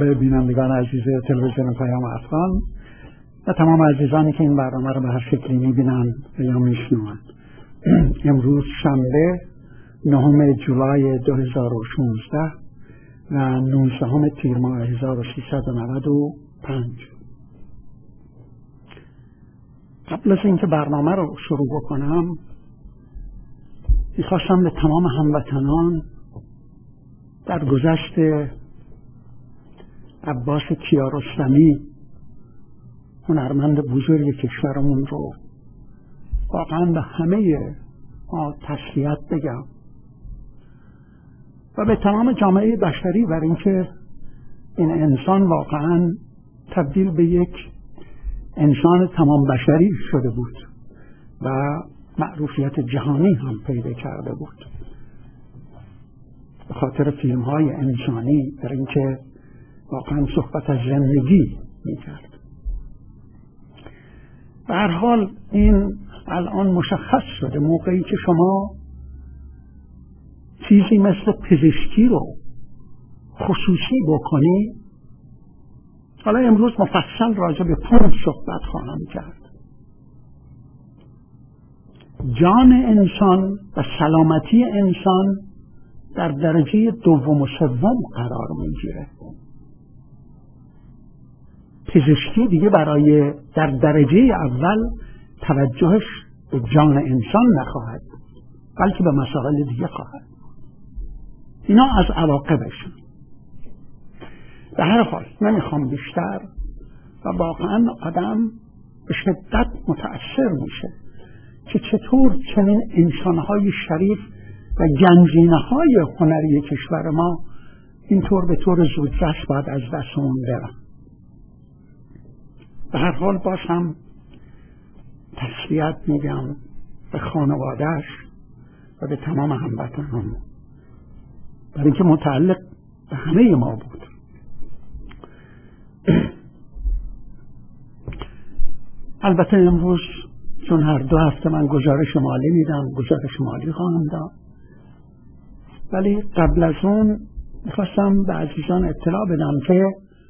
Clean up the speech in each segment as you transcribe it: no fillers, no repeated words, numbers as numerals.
به بینندگان عزیز تلویزیون پیام افغان و تمام عزیزانی که این برنامه رو به هر شکلی میبینند و یا میشنوند. امروز شنبه 9 جولای 2016 و 19 تیر ماه 1395. قبل از اینکه برنامه رو شروع بکنم میخواستم به تمام هموطنان در گذشت عباس کیارستمی هنرمند بزرگ کشورمون رو واقعا به همه ما تسلیت بگم و به تمام جامعه بشری برای اینکه این انسان واقعا تبدیل به یک انسان تمام بشری شده بود و معروفیت جهانی هم پیدا کرده بود به خاطر فیلم های انسانی، برای اینکه واقعا صحبت از زندگی میکرد. به هر حال این الان مشخص شده موقعی که شما چیزی مثل پزشکی رو خصوصی بکنی. حالا امروز مفصل راجع به پول صحبت خواهم کرد. جان انسان و سلامتی انسان در درجه دوم و سوم قرار میگیره. پزشکی دیگه برای در درجه اول توجهش به جان انسان نخواهد بلکه به مسائل دیگه خواهد. اینا از عواقبشون. به هر حال نمیخوام بیشتر و واقعا آدم به شدت متأثر میشه که چطور چنین انسانهای شریف و گنجینه‌های هنری کشور ما اینطور به طور زودرس باید از دستمون برن. به هر حال باز هم تسلیت میگم به خانواده‌اش و به تمام هموطنان، برای اینکه متعلق به همه ما بود. البته امروز چون هر 2 هفته من گزارش مالی میدم، گزارش مالی خواهم داد، ولی قبل از اون میخواستم به عزیزان اطلاع بدم که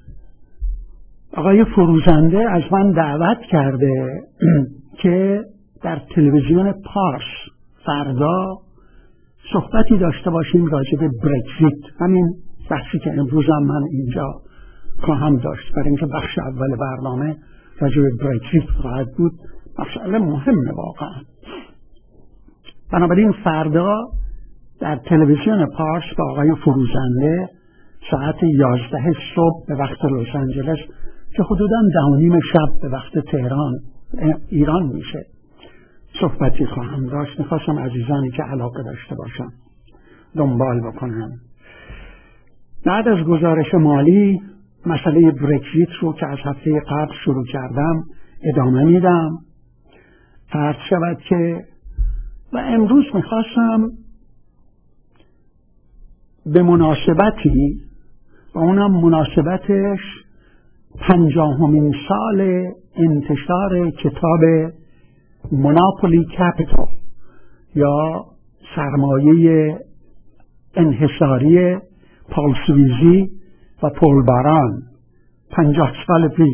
آقای فروزنده از من دعوت کرده که در تلویزیون پارس فردا صحبتی داشته باشیم راجع به برگزیت، همین بحثی که امروز هم من اینجا خواهم داشت، برای اینکه بخش اول برنامه راجع به برگزیت خواهد بود. مسئله مهمه واقعا. بنابراین فردا در تلویزیون پارس با آقای فروزنده ساعت 11 صبح به وقت لس آنجلس که حدوداً 10:30 شب به وقت تهران ایران میشه صحبتی خواهم داشت. میخواستم عزیزانی که علاقه داشته باشن دنبال بکنن. بعد از گزارش مالی مسئله برگزیت رو که از هفته قبل شروع کردم ادامه میدم. فرض شود که و امروز میخواستم به مناسبتی و اونم مناسبتش 50مین سال انتشار کتاب مونوپولی کپیتال یا سرمایه انحصاری پال سویزی و پول باران 50 سال پیش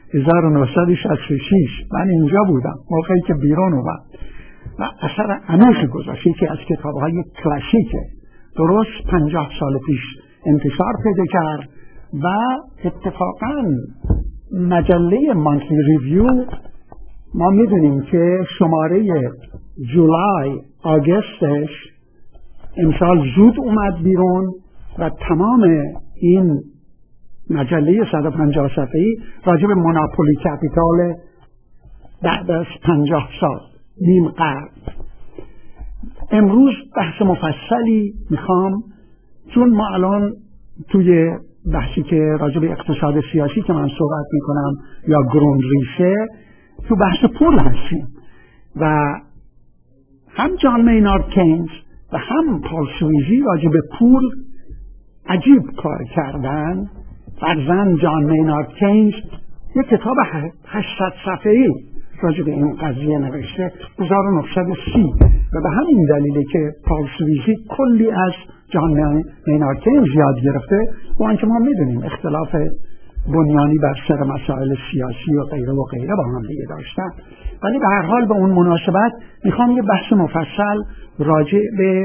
1966 من اینجا بودم موقعی که بیرون اومد و اثر عمیقی گذاشت که از کتاب‌های کلاسیکه. درست 50 سال پیش انتشار پیدا کرد و اتفاقاً مجله مانتلی ریویو ما میدونیم که شماره جولای آگستش امسال زود اومد بیرون و تمام این مجله 150 صفحه‌ای راجع به مونوپولی کپیتال بعد از 50 سال نیم قرن. امروز بحث مفصلی میخوام، چون ما الان توی بحثی که راجع به اقتصاد سیاسی که من صحبت میکنم یا گروند ریشه تو بحث پول هستیم و هم جان مینارد کینز و هم پال سویزی راجع به پول عجیب کار کردن. فرزند جان مینارد کینز یک کتاب 800 صفحه‌ای راجع به این قضیه نوشته 1930 و به همین دلیله که پال سویزی کلی از جان مینارد کینز یاد گرفته، و آنچه ما میدونیم اختلاف بنیانی بر سر مسائل سیاسی و غیره و غیره با هم دیگه داشتن. ولی به هر حال به اون مناسبت میخوام یه بحث مفصل راجع به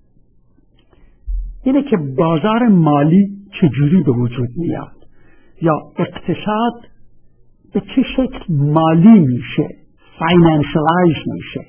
اینه که بازار مالی چجوری به وجود میاد یا اقتصاد به چه شکل مالی میشه، فاینانشلایز میشه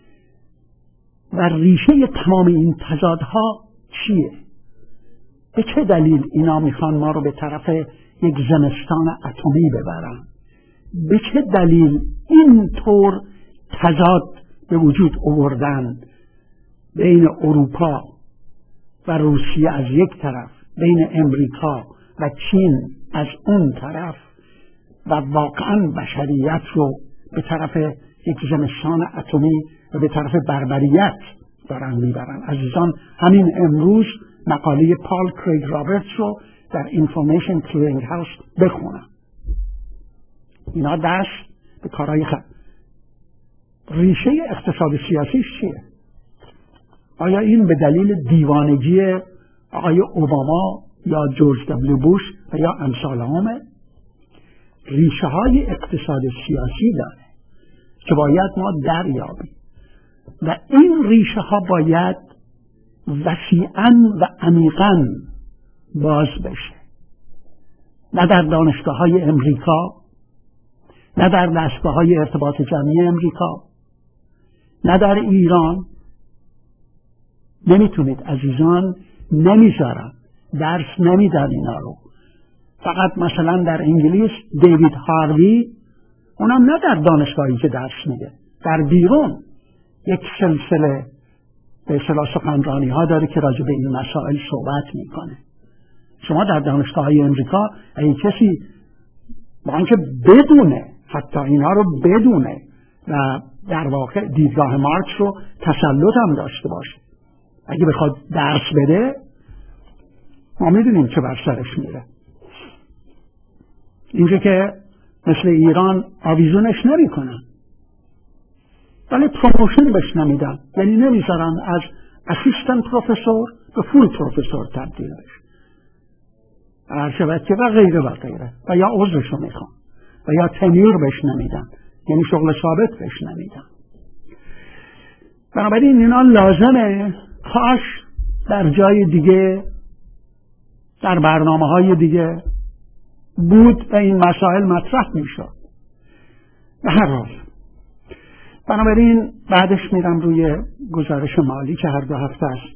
و ریشه تمام این تضادها چیه؟ به چه دلیل اینا میخوان ما رو به طرف یک زمستان اتمی ببرن؟ به چه دلیل اینطور تضاد به وجود آوردن بین اروپا و روسیه از یک طرف، بین امریکا و چین از اون طرف، و واقعا بشریت رو به طرف یک زمستان اتمی و به طرف بربریت دارن میبرن؟ عزیزان همین امروز مقاله پال کریگ رابرتس رو در اینفورمیشن کلینگ هاوس بخونن. اینا دست به کارهای ریشه اقتصاد سیاسیش چیه؟ آیا این به دلیل دیوانگی آقای اوباما یا جورج دبلیو بوش و یا امثال همه؟ ریشه های اقتصاد سیاسی داره که باید ما دریابیم و این ریشه ها باید وسیعاً و عمیقاً باز بشه، نه در دانشگاه های امریکا، نه در دستگاه های ارتباط جمعی امریکا، نه در ایران. نمیتونید عزیزان، نمیذارن، درس نمیدن اینا رو. فقط مثلا در انگلیس دیوید هاروی، اونم نه در دانشگاهی که درس میده، در بیرون یک سلسله به اصطلاح سخنرانی ها داره که راجع به این مسائل صحبت میکنه. شما در دانشگاه های امریکا اگه کسی با آنکه بدونه، حتی اینا رو بدونه و در واقع دیدگاه مارکس رو تسلط هم داشته باشه، اگه بخواد درس بده، ما میدونیم چه بر سرش میره. اینجا که مثل ایران آویزونش نمی کنن، ولی پروموشن بهش نمیدن، یعنی نمیذارن از اسیستنت پروفسور به فول پروفسور تبدیل بشه، ارشبتی و غیره و غیره، و یا عضوشو میخوان و یا تنیر بهش نمیدن، یعنی شغل ثابت بهش نمیدن. بنابراین اینا لازمه کاش در جای دیگه، در برنامه های دیگه بود و این مسائل مطرح میشد. به هر حال بنابراین بعدش میرم روی گزارش مالی که هر 2 هفته است.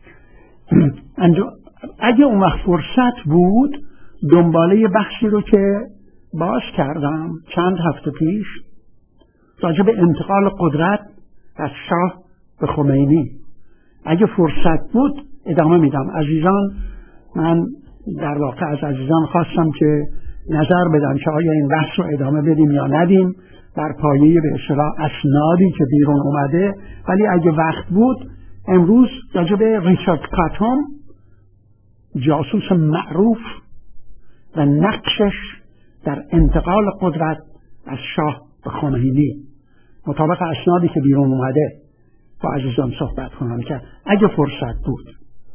اگه اون وقت فرصت بود دنباله بحثی رو که باز کردم چند هفته پیش راجع به انتقال قدرت از شاه به خمینی، اگه فرصت بود ادامه میدم. عزیزان، من در واقع از عزیزان خواستم که نظر بدن که آیا این بحث رو ادامه بدیم یا ندیم در پایه به اصطلاح اسنادی که بیرون اومده. ولی اگه وقت بود امروز راجع به ریچارد کاتوم، جاسوس معروف و نقشش در انتقال قدرت از شاه به خمینی مطابق اسنادی که بیرون اومده با عزیزان صحبت کنم که اگه فرصت بود.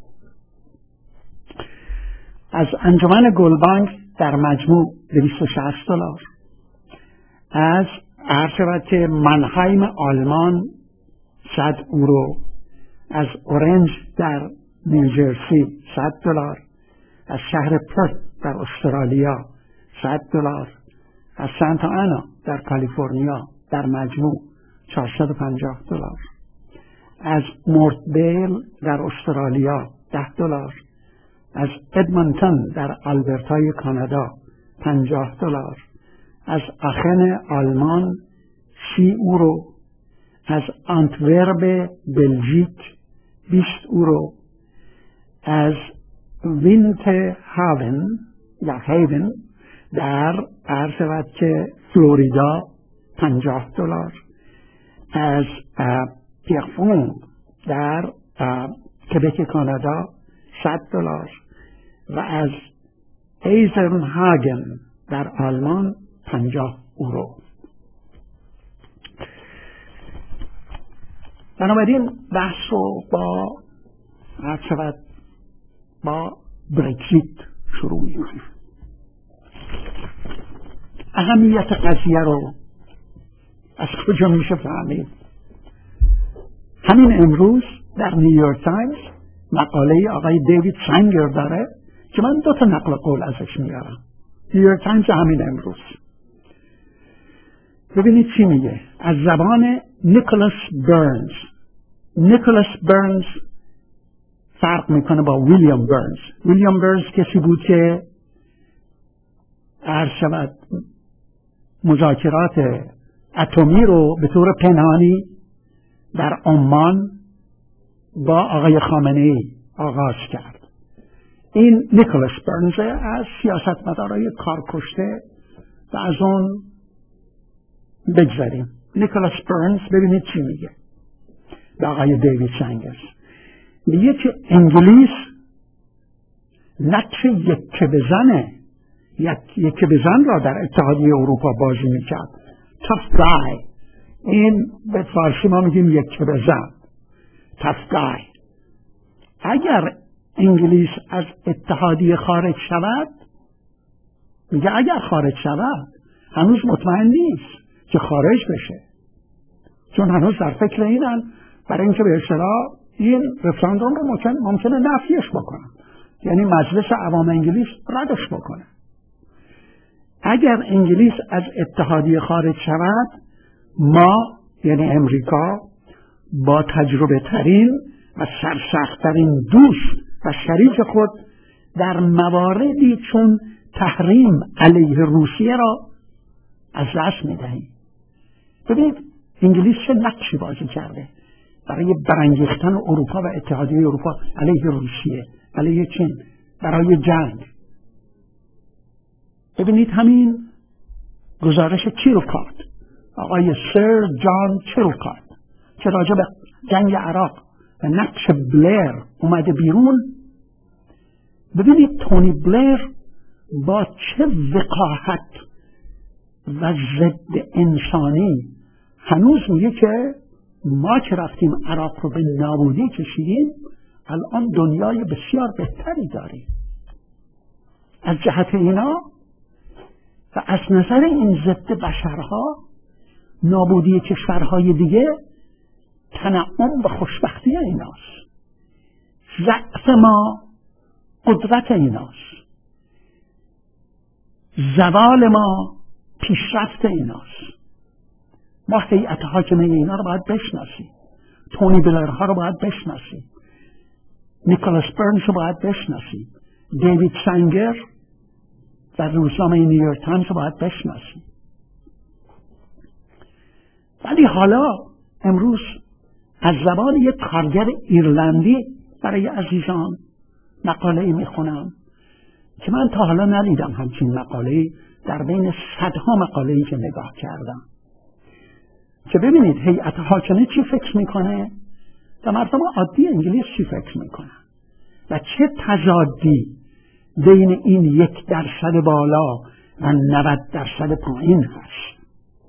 از انجمن گلبانگ در مجموع $260، از ارشبت منهایم آلمان €100، از اورنج در نیوجرسی $100، از شهر پرت در استرالیا $100، از سانتا آنا در کالیفرنیا در مجموع $450، از مورتبیل در استرالیا $10، از ادمونتون در آلبرتای کانادا $50، از آخن آلمان €30، از آنتورپ بلژیک €20، از وینت هاون یا هیون در عرض که فلوریدا $50، از پیرفون در کبک کانادا $100 و از ایزنهاگن در آلمان €50. بنابراین بحث رو با با برگزیت شروع میکنه. اهمیت قضیه رو از کجا میشه فهمید؟ همین امروز در نیویورک تایمز مقاله آقای دیوید سنگر داره که من 2 نقل قول ازش میارم. نیویورک تایمز همین امروز. ببینید چی میگه از زبان نیکولاس برنز. نیکولاس برنز فرق میکنه با ویلیام برنز. ویلیام برنز کسی بود که عرض شود مذاکرات اتمی رو به طور پنهانی در عمان با آقای خامنه‌ای آغاز کرد. این نیکولاس برنز از سیاستمدارای کارکشته و از اون بگذاریم. نیکولاس برنز ببینید چی میگه به آقای دیوید سنگرز. میگه که انگلیس نقش یکه بزن را در اتحادیه اروپا بازی میکرد. tough guy. این به فارسی ما میگیم یکه بزن، tough guy. اگر انگلیس از اتحادیه خارج شود، میگه اگر خارج شود هنوز مطمئن نیست که خارج بشه، چون هنوز در فکر اینن برای اینکه به اصطلاح این رفراندوم رو ممکنه نفیش بکنن، یعنی مجلس عوام انگلیس ردش بکنه. اگر انگلیس از اتحادیه خارج شود، ما یعنی امریکا با تجربه ترین و سرسخت ترین دوست و شریک خود در مواردی چون تحریم علیه روسیه را از دست می‌دهیم. ببینید انگلیس چه نقشی بازی کرده برای برانگیختن اروپا و اتحادیه اروپا علیه روسیه، علیه چین، برای جنگ. ببینید همین گزارش چیلکارت، آقای سر جان چیلکارت که راجع به جنگ عراق و نقش بلیر اومده بیرون. ببینید تونی بلیر با چه وقاحت و ضد انسانی هنوز میگه که ما که رفتیم عراق رو به نابودی کشیدیم، الان دنیای بسیار بهتری داریم. از جهت اینا و از نظر این ضد بشرها، نابودی کشورهای دیگه تنعم و خوشبختی ایناست. ضعف ما قدرت ایناست. زوال ما پیشرفت ایناست. ما هیئت حاکمه اینا رو باید بشناسیم. تونی بلرها رو باید بشناسیم. نیکولاس برنز رو باید بشناسیم. دیوید سنگر در روزنامه نیویورک تایمز رو باید بشناسیم. ولی حالا امروز از زبان یک کارگر ایرلندی برای عزیزان مقاله‌ای میخونم که من تا حالا ندیدم همچین مقاله‌ای در بین صدها مقاله‌ای که نگاه کردم، که ببینید هیئت حاکمه چی فکر میکنه و مردم عادی انگلیس چی فکر میکنن و چه تضادی بین این 1% بالا و 90% پایین هست.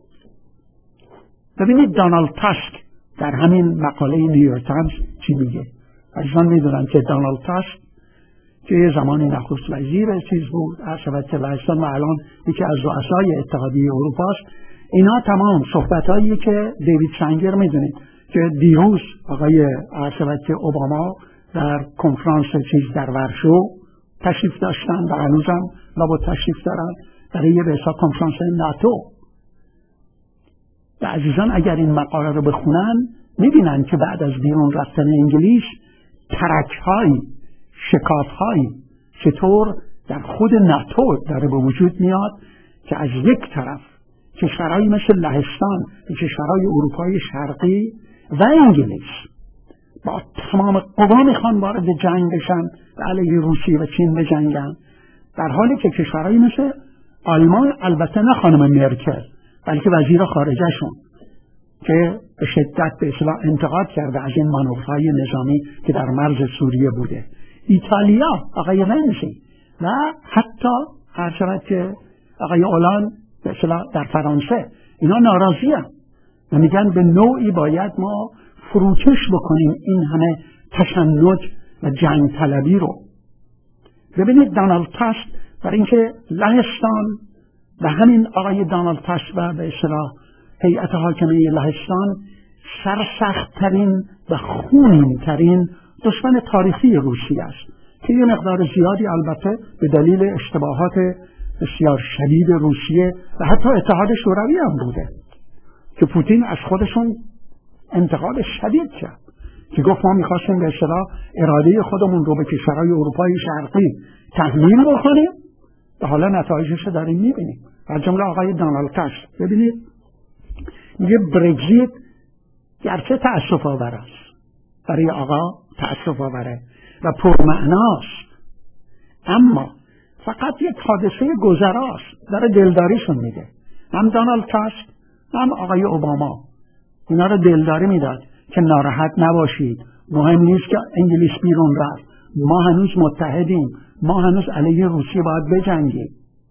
ببینید دونالد تاسک در همین مقاله نیویورک تایمز چی میگه. عزیزان میدونن که دونالد تاسک که یه زمانی نخست وزیر چیز بود، ارشد لهستان و الان یکی از رؤسای اتحادیه اروپا است. اینا تمام صحبتایی که دیوید سنگر میدونید که دیروز آقای ارشد اوباما در کنفرانس چیز در ورشو تشریف داشتن و هنوزم لابد تشریف دارن برای به حساب کنفرانس ناتو. و عزیزان اگر این مقاله رو بخونن میبینن که بعد از بیرون رفتن انگلیس ترک‌های، شکاف‌های چطور در خود ناتو داره به وجود میاد که از یک طرف کشورهایی مثل لهستان و کشورهای اروپای شرقی و انگلیس با تمام قوا میخوان وارد جنگ بشن و علیه روسیه و چین بجنگن، در حالی که کشورهایی مثل آلمان، البته نه خانم مرکل بلکه وزیر خارجهشون که به شدت به اصطلاح انتقاد کرده از این مانورهای نظامی که در مرز سوریه بوده، ایتالیا آقای رنزی و حتی هر شود که آقای اولان به اصطلاح در فرانسه، اینا ناراضی هم و میگن به نوعی باید ما فروکش بکنیم این همه تشنج و جنگ طلبی رو. ببینید دونالد تاسک برای اینکه لهستان و همین آقای دونالد تاسک و به اصطلاح هیئت حاکمه لهستان سرسخت‌ترین و خونین‌ترین دشمن تاریخی روسیه است که یه مقدار زیادی البته به دلیل اشتباهات بسیار شدید روسیه و حتی اتحاد شوروی هم بوده که پوتین از خودشون انتقاد شدید کرد که گفت ما میخواستیم به اصطلاح اراده خودمون رو به کشورهای اروپای شرقی تحمیل بکنیم و حالا نتایجش رو داریم میبینیم. از جمله آقای دونالد تاسک ببینید میگه برگزیت گرچه تأسف آور است، برای آقا تأسف آوره و پرمعناست، اما فقط یک حادثه گذراست. داره دلداریشون میده. هم دونالد تاسک هم آقای اوباما اینا رو دلداری میداد که ناراحت نباشید، مهم نیست که انگلیس بیرون رفت، ما هنوز متحدیم، ما هنوز علیه روسیه باید بجنگیم.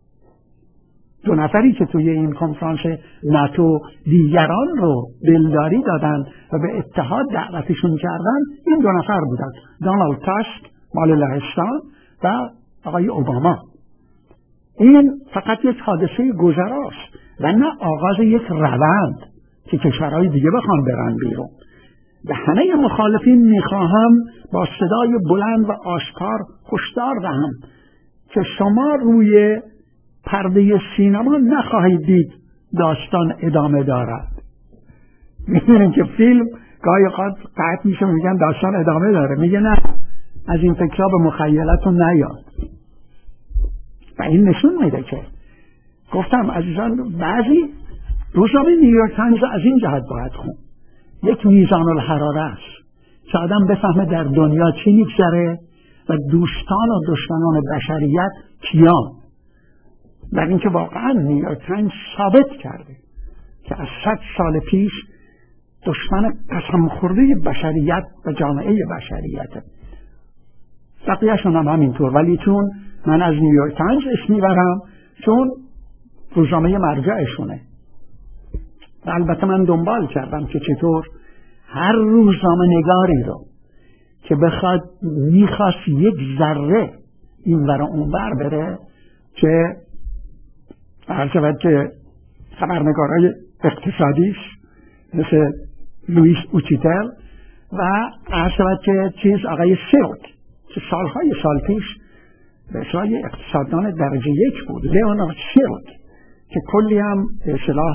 دو نفری که توی این کنفرانس ناتو دیگران رو دلداری دادن و به اتحاد دعوتشون کردن این دو نفر بودن، دونالد تاسک مال لهستان و آقای اوباما. این فقط یک حادثه گذراست و نه آغاز یک روند که کشورهای دیگه بخوان برن بیرون. به همه مخالفین میخواهم با صدای بلند و آشکار هشدار دهم که شما روی پرده سینما نخواهید دید داستان ادامه دارد. میدونین که فیلم گاهی اوقات قطع میشه میگن داستان ادامه داره، میگه نه، از این فکرها به مخیلتون نیاد. و این نشون میده که گفتم عزیزان بعضی روزنامه نیویورک تایمز از این جهت باید خون، یک میزان الحراره است که آدم بفهمه در دنیا چی میگذره و دوستان و دشمنان بشریت کیان. در اینکه واقعا نیویورک تایمز ثابت کرده که از 100 سال پیش دشمن قسم خورده بشریت و جامعه بشریته. بقیه‌شون هم همینطور، ولی چون من از نیویورک تایمز اسم میبرم چون روزنامه مرجعشونه. و البته من دنبال کردم که چطور هر روزنامه نگاری رو که بخواد میخواست یک ذره این ور اون ور بره، که عرض که خبرنگارای اقتصادیش مثل لوئیس اوچیتل و عرض که چیز آقای سیلک که سالهای سال پیش به اصلاح اقتصاددان درجه 1 بود، لیونارد سیلک که کلی هم به اصلاح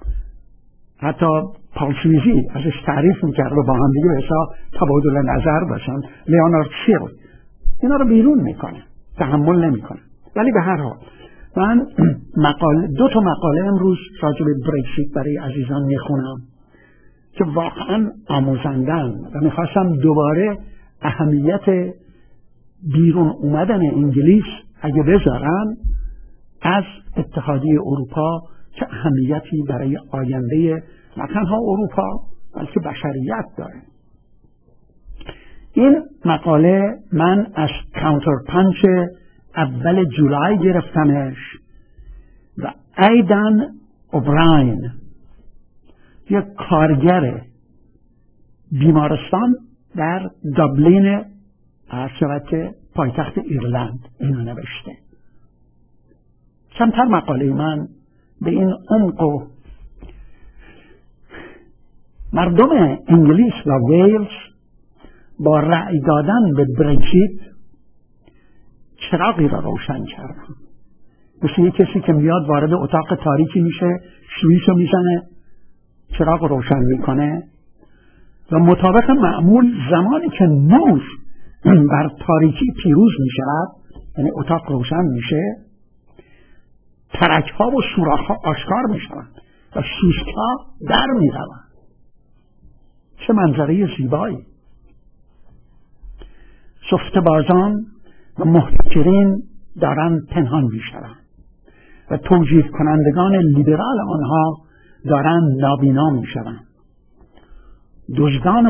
حتی پالسویزی ازش تعریف میکرد و با هم دیگه به اصلاح تبادل نظر داشتن. لیونارد سیلک اینا رو بیرون میکنه، تحمل نمیکنه. ولی به هر حال من دو تا مقاله امروز راجع به برگزیت برای عزیزان میخونم که واقعا آموزندن و میخواستم دوباره اهمیت بیرون اومدن انگلیس اگه بذارن از اتحادیه اروپا که اهمیتی برای آینده نه تنها اروپا بلکه بشریت داره. این مقاله من از کانتر پانچ اول جولای گرفتمش و ایدن اوبراین یک کارگر بیمارستان در دابلین عرشبت پایتخت ایرلند اینو نوشته. کمتر مقاله من به این عمق و مردم انگلیس و ویلز با رأی دادن به برگزیت چراغی را روشن کردن، مثل یک کسی که میاد وارد اتاق تاریکی میشه، شویشو میزنه، چراغ روشن میکنه و مطابق معمول زمانی که نور بر تاریکی پیروز میشود، یعنی اتاق روشن میشه، ترک‌ها و سوراخ‌ها آشکار میشوند و سوسک‌ها در میروند. چه منظره زیبایی! سفته‌بازان و محتکرین دارند پنهان میشوند و توجیه کنندگان لیبرال آنها دارند نابینا میشوند. دزدان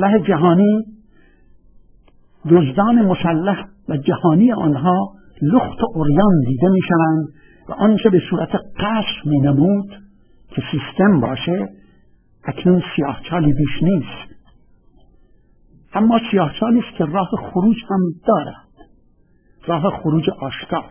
مسلح و جهانی آنها لخت و عریان دیده میشوند و آنچه به صورت قصر مینمود که سیستم باشه اکنون سیاهچالی بیش نیست، اما سیاهچالی است که راه خروج هم دارد. راه خروج آشکار.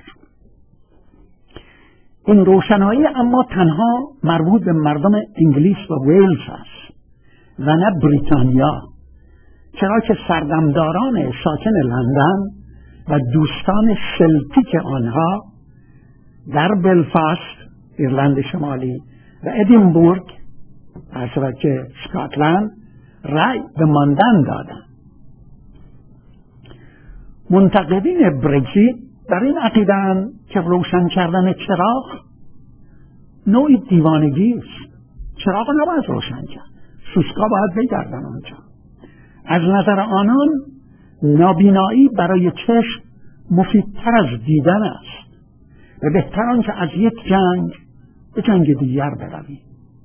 این روشنایی اما تنها مربوط به مردم انگلیس و ویلز است و نه بریتانیا، چرا که سردمداران ساکن لندن و دوستان سلتیک آنها در بلفاست ایرلند شمالی و ادینبورگ که اسکاتلند رأی به ماندن دادند. منتقدین برگزیت در این عقیده‌اند که روشن کردن چراغ نوعی دیوانگی است. چراغ نباید روشن کرد، سوسکا باید بگردن آنجا. از نظر آنان نابینایی برای چشم مفیدتر از دیدن است و بهتر آنکه از یک جنگ به جنگ دیگر برویم.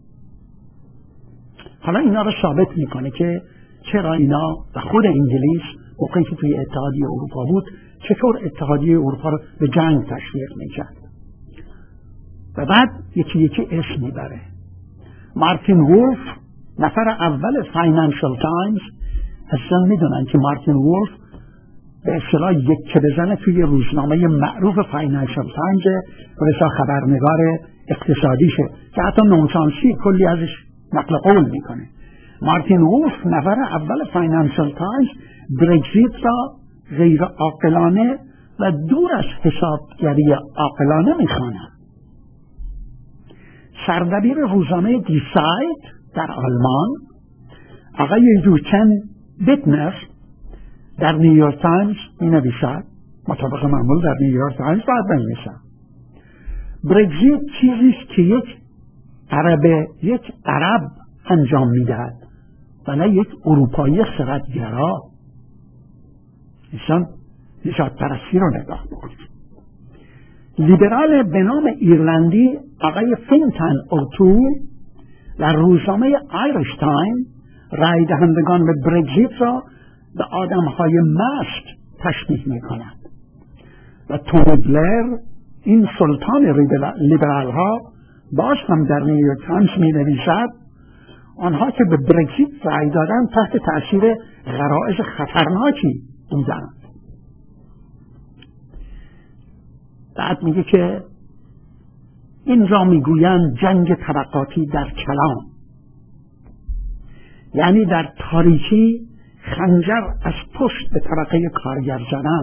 حالا اینا رو ثابت میکنه که چرا اینا و خود انگلیس موقعی که توی اتحادیه اروپا بود چطور اتحادیه اروپا رو به جنگ تشویق میکرد. و بعد یکی یکی اسم میبره. مارتین وولف نفر اول فاینانشال تایمز، اصلا میدونن که مارتین وولف به اصطلاح یک بزنه توی روزنامه معروف فاینانشال تایمز، رسا خبرنگار اقتصادیشه که حتی نونشانسی کلی ازش نقل قول میکنه. مارتین وولف نفر اول فاینانشال تایمز برگزیت را غیر عاقلانه و دور از حسابگری عاقلانه میخواند. سردبیر روزنامه دیساید در آلمان آقای یوچن بیتنر در نیویورک تایمز مینویسد، مطابق معمول در نیویورک تایمز باید بنویسد، برگزیت چیزیست که یک عرب انجام میدهد و نه یک اروپایی خردگرا. ایشان نژاد پرستی رو نگاه کنید. لیبرال به نام ایرلندی آقای فینتن اوتول در روزنامه آیریش تایم رای دهندگان به برگزیت را به آدمهای مست تشبیه می کند و تونی بلر، این سلطان لیبرال ها، باز هم در نیویورک تایمز می نویسد آنها که به برگزیت رای دادن تحت تأثیر غرایز خطرناکی بودند. بعد میگه که این را میگویند جنگ طبقاتی در کلام، یعنی در تاریکی خنجر از پشت به طبقه کارگر زدن،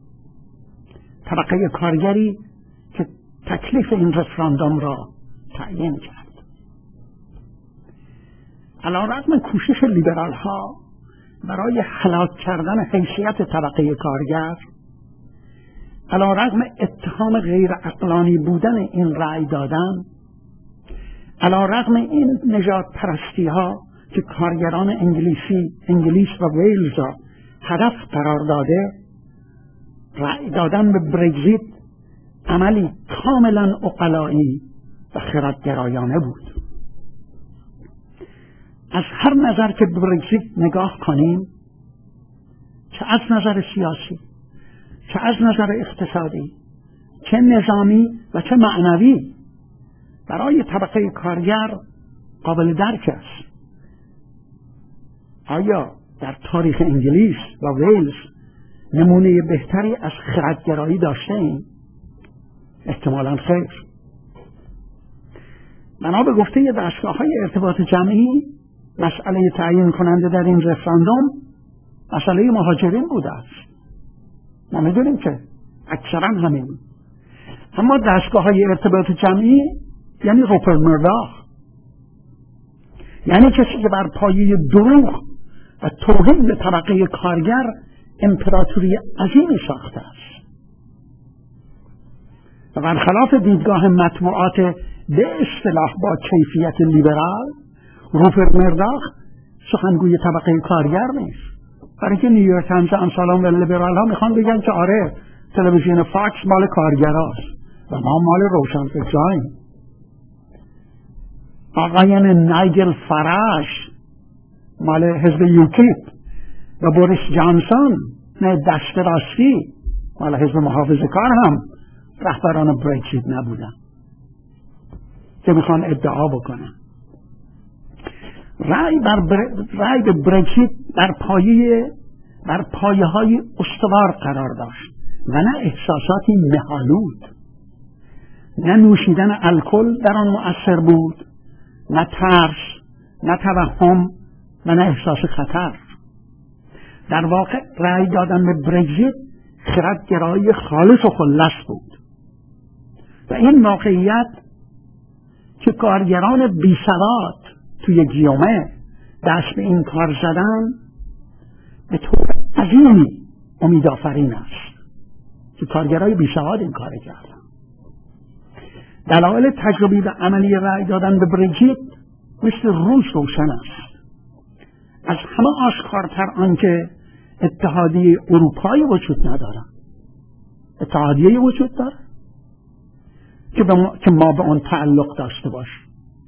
طبقه کارگری که تکلیف این رفراندوم را تعیین کرد. علیرغم کوشش لیبرال ها برای هلاک کردن حیثیت طبقه کارگر، علیرغم اتهام غیر عقلانی بودن این رأی دادن، علیرغم این نژاد پرستی ها که کارگران انگلیس و ویلز را هدف قرار داده، رأی دادن به برگزیت عملی کاملا عقلایی و خردگرایانه بود. از هر نظر که به برگزیت نگاه کنیم، چه از نظر سیاسی، چه از نظر اقتصادی، چه نظامی و چه معنوی، برای طبقه کارگر قابل درک است. آیا در تاریخ انگلیس و ویلز نمونه بهتری از خردگرایی داشته ایم؟ احتمالاً خیر. بنا به گفته دستگاه‌های ارتباط جمعی، مسئله تعیین کننده در این رفراندوم مسئله مهاجرین بوده است. ما میدونیم که اکثرا همین. اما دستگاه‌های ارتباط جمعی یعنی روپرت مرداخ، یعنی کسی که بر پایه دروغ و توهین به طبقه کارگر امپراتوری عظیمی ساخته است. و برخلاف دیدگاه مطبوعات به اصطلاح با کیفیت لیبرال، روپرت مرداخ سخنگوی طبقه کارگر نیست. برای که نیویورک تایمز امثالان و لیبرال ها میخوان بگن که آره تلویزیون فاکس مال کارگراست و ما مال روشنفکراییم. آقایان نایجل فراش مال حزب یوکیپ و بوریس جانسون نه دست راستی مال حزب محافظه کار هم رهبران برگزیت نبودن که میخوان ادعا بکنن. رأی به برگزیت بر پایه های استوار قرار داشت و نه احساساتی مه‌آلود. نه نوشیدن الکل در آن مؤثر بود، نه ترس، نه توهم و نه احساس خطر. در واقع رأی دادن به برگزیت خردگرایی خالص و خلص بود و این واقعیت که کارگران بی‌سواد توی گیومه دست به این کار زدن به طور عظیمی امیدآفرین است که کارگرای بی‌سواد این کار کردن. دلایل تجربی و عملی رأی دادن به برگزیت مثل روز روشن است. از همه آشکارتر آنکه اتحادیه اروپایی وجود ندارد. اتحادیه وجود دارد که ما به آن تعلق داشته باشیم.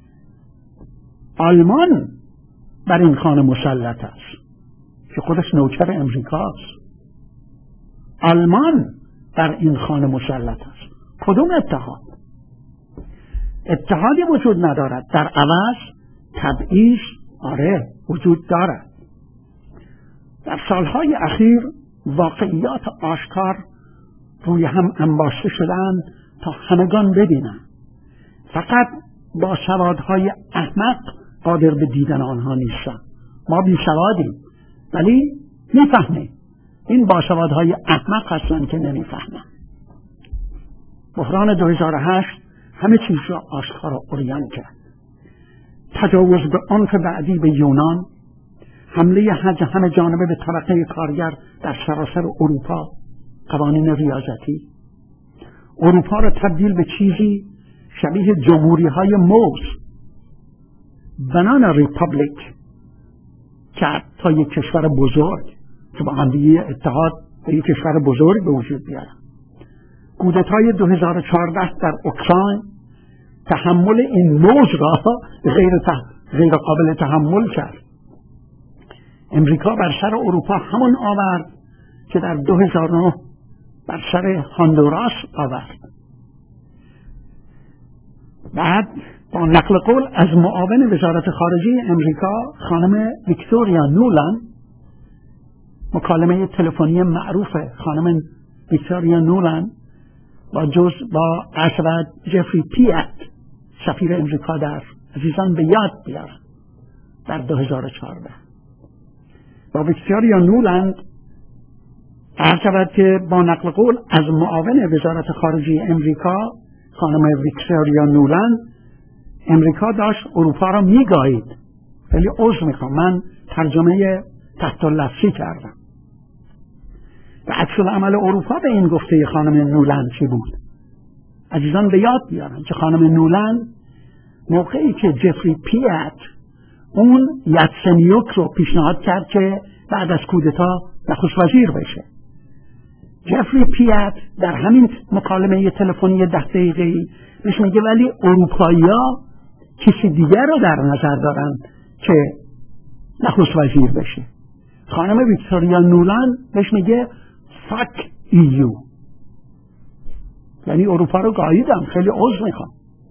آلمان بر این خانه مسلط است که خودش نوکر امریکاست. آلمان بر این خانه مسلط است. کدوم اتحاد؟ اتحادی وجود ندارد. در عوض تبعیض وجود دارد. در سالهای اخیر واقعیات آشکار روی هم انباشته شدند تا همگان ببینند. فقط با سوادهای احمق قادر به دیدن آنها نیستند. ما بی سوادیم ولی میفهمیم. این با سوادهای احمق هستند که نمیفهمند. بحران 2008 همه چیز را آشکار و عریان کرد. تجاوز به عنف بعدی به یونان، حمله همه جانبه به طبقه کارگر در سراسر اروپا، قوانین ریاضتی اروپا را تبدیل به چیزی شبیه جمهوری های موز، بنانا ریپابلیک کرد تا یک کشور بزرگ که با همدیگه اتحاد به یک کشور بزرگ به وجود بیارد. کودتای 2014 در اوکراین تحمل این موج را غیر قابل تحمل کرد. امریکا بر سر اروپا همون آورد که در 2009 بر سر هندوراس آورد. بعد با نقل قول از معاون وزارت خارجه امریکا خانم ویکتوریا نولند، مکالمه تلفنی معروف خانم ویکتوریا نولند با ارشد جفری پیات سفیر امریکا در عزیزان به یاد بیارن در 2014 با ویکتوریا نولند ارشد که با نقل قول از معاون وزارت خارجه امریکا خانم ویکتوریا نولند امریکا داشت اروپا را میگایید. ولی عذر میخوام من ترجمه تحت لفظی کردم. و عکس العمل اروپا به این گفته خانم نولند چی بود؟ عزیزان به یاد بیارن که خانم نولند موقعی که جفری پیات اون یاتسنیوک رو پیشنهاد کرد که بعد از کودتا نخست وزیر بشه، جفری پیات در همین مکالمه تلفنی 10 دقیقه‌ای بهش میگه ولی اروپایی‌ها کسی دیگر رو در نظر دارن که نخست وزیر بشه. خانم ویکتوریا نولند بهش میگه فاک ایو، یعنی اروپا رو گاییدم، خیلی عذر میخوام.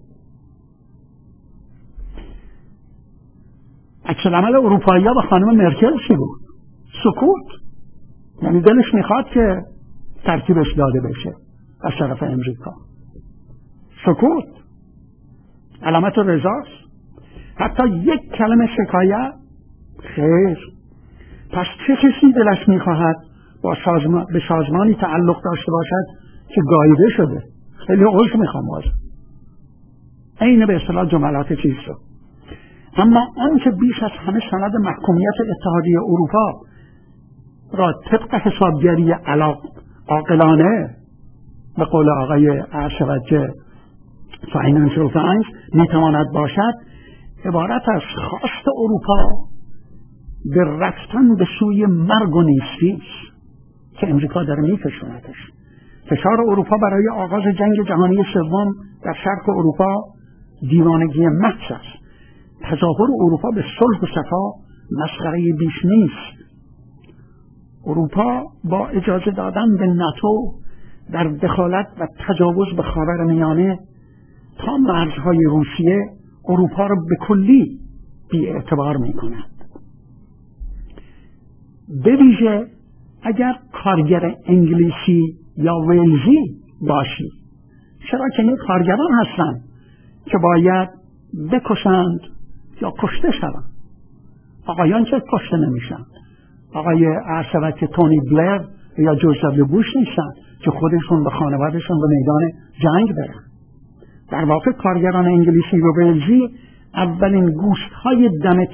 عکس العمل اروپایی‌ها با خانم مرکل چی بود؟ سکوت. یعنی دلش میخواد که ترتیبش داده بشه از طرف امریکا. سکوت علامت رضاست. حتی یک کلمه شکایت خیر. پس چه کسی دلش میخواهد به سازمانی تعلق داشته باشد که گاییده شده؟ خیلی عذر میخوام باز عین به اصطلاح جملات چیز رو. اما آن که بیش از همه سند محکومیت اتحادیه اروپا را طبق حسابگری عاقلانه به قول آقای ارشد فاینانشل تایمز میتواند باشد عبارت از خواست اروپا به رفتن به سوی مرگ و نیستی که امریکا داره میکشوندش. فشار اروپا برای آغاز جنگ جهانی سوم در شرق اروپا دیوانگی محض است. تظاهر اروپا به صلح و صفا مسخره بیش نیست. اروپا با اجازه دادن به ناتو در دخالت و تجاوز به خاورمیانه تا مرزهای روسیه اروپا را به کلی بی اعتبار می کند. به ویژه اگر کارگر انگلیسی یا ولزی باشی، چرا که این کارگران هستند که باید بکشند یا کشته شوند. آقایان که کشته نمیشن، آقای عرصبت که تونی بلر یا جورج دبلیو بوش نیستن که خودشون به خانوادهشون به میدان جنگ برن. در واقع کارگران انگلیسی و ولزی اولین گوشت‌های دم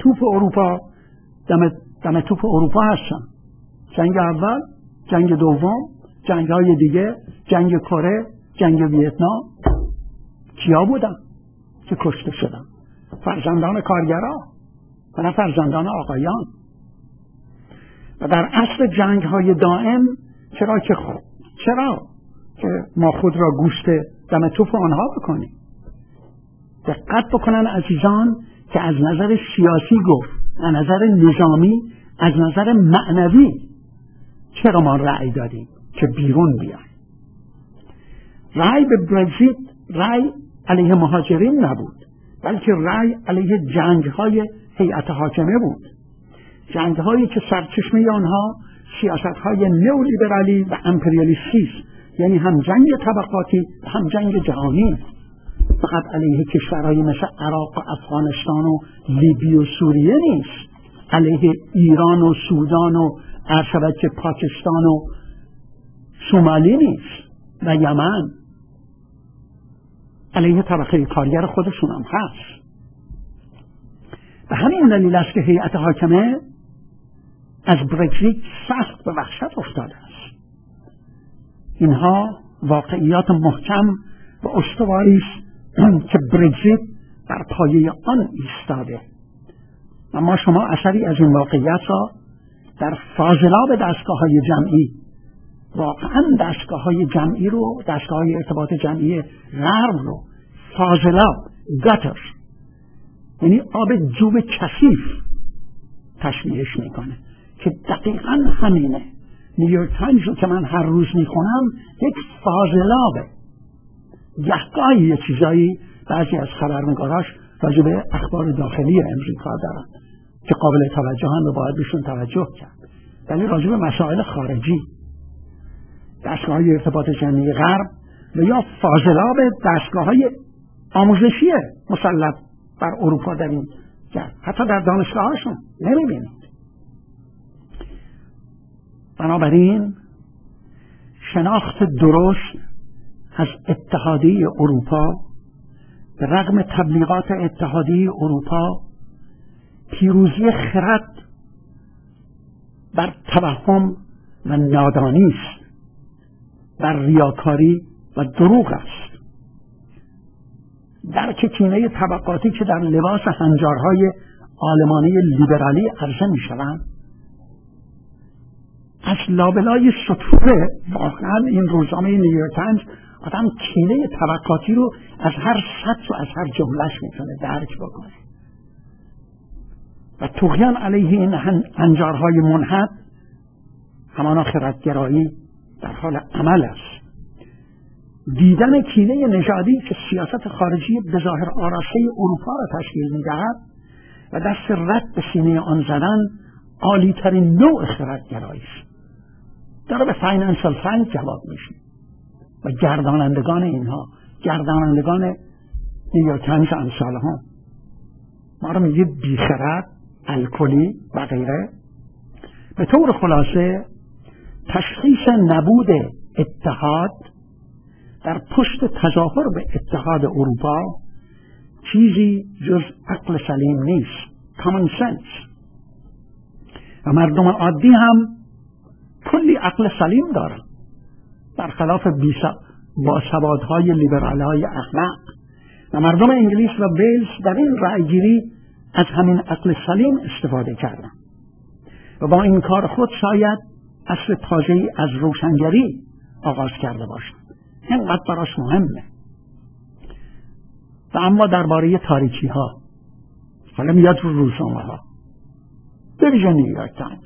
توپ اروپا هستن. جنگ اول، جنگ دوم، جنگ‌های دیگه، جنگ کره، جنگ ویتنام، کیا بودن که کشته شدن؟ فرزندان کارگران و نه فرزندان آقایان. و در اصل جنگ‌های دائم چرا که ما خود را گوشت دم توپ آنها بکنیم؟ دقت بکنن عزیزان که از نظر سیاسی گفت، از نظر نظامی، از نظر معنوی چرا ما رأی دادیم که بیرون بیایم. رأی به برگزیت رأی علیه مهاجرین نبود، بلکه رأی علیه جنگ‌های هیئت حاکمه بود، جنگ‌هایی که سرچشمه آنها سیاست‌های نئولیبرالی و امپریالیستی است، یعنی هم جنگ طبقاتی و هم جنگ جهانی. فقط علیه کشورهای مثل عراق و افغانستان و لیبی و سوریه نیست، علیه ایران و سودان و عرشبت پاکستان و سومالی نیست و یمن، علیه طبقه کارگر خودشون هم هست. به همین دلیل است که هیئت حاکمه از برگزیت سخت به وحشت افتاده است. اینها واقعیات محکم و استواری است که برگزیت بر پایه آن ایستاده. اما شما اثری از این واقعیت را در فاضلاب دستگاه‌های جمعی، واقعا دستگاه‌های جمعی رو، دستگاه‌های ارتباط جمعی غرب رو فاضلاب، گاتر، یعنی آب جوب کثیف تشبیهش میکنه که دقیقاً همینه. نیویورک تایمز رو که من هر روز میخونم یک فاضلابه. گهگاهی یه چیزایی بعضی از خبرنگاراش راجع به اخبار داخلی امریکا دارن که قابل توجه هم و باید بهشون توجه کرد، ولی راجع به مسائل خارجی، دستگاه‌های ارتباط جمعی غرب و یا فاضلاب دستگاه‌های آموزشی مسلط بر اروپا در این جهت، حتی در دانشگاه‌هاشون نمی‌بینید. بنابراین شناخت درست از اتحادیه اروپا به رغم تبلیغات اتحادیه اروپا پیروزی خرد بر توهم و نادانی است، بر ریاکاری و دروغ است. درک کینه طبقاتی که در لباس هنجارهای آلمانی لیبرالی عرضه می شوند از لابلای سطوره. واقعا این روزنامه نیویورک تایمز آدم کینه طبقاتی رو از هر سطح و از هر جملهش میتونه درک بکنه و طغیان علیه این هنجارهای منحط همانا خردگرایی در حال عمل است. دیدن کینه نژادی که سیاست خارجی بظاهر آراسته اروپا را تشکیل می‌دهد و دست رد به سینه آن زدن عالی ترین نوع خردگرایی است. داره به فاینانشال تایمز جواب میشه و گردانندگان اینها، گردانندگان نیویورک تایمز و امثالها ما رو میگه بیخرد، الکلی و غیره. به طور خلاصه تشخیص نبود اتحاد در پشت تظاهر به اتحاد اروپا چیزی جز عقل سلیم نیست، common sense. و مردم عادی هم کلی عقل سلیم دارن، برخلاف باسوادهای لیبرالهای احمق. و مردم انگلیس و ویلز در این رأیگیری از همین عقل سلیم استفاده کردن و با این کار خود شاید اصل تازه‌ای از روشنگری آغاز کرده باشند. اینقدر براش مهمه. و اما درباره تاریکی ها، حالا میاد رو روزنامه ها، به ویژه نیویورک تایمز.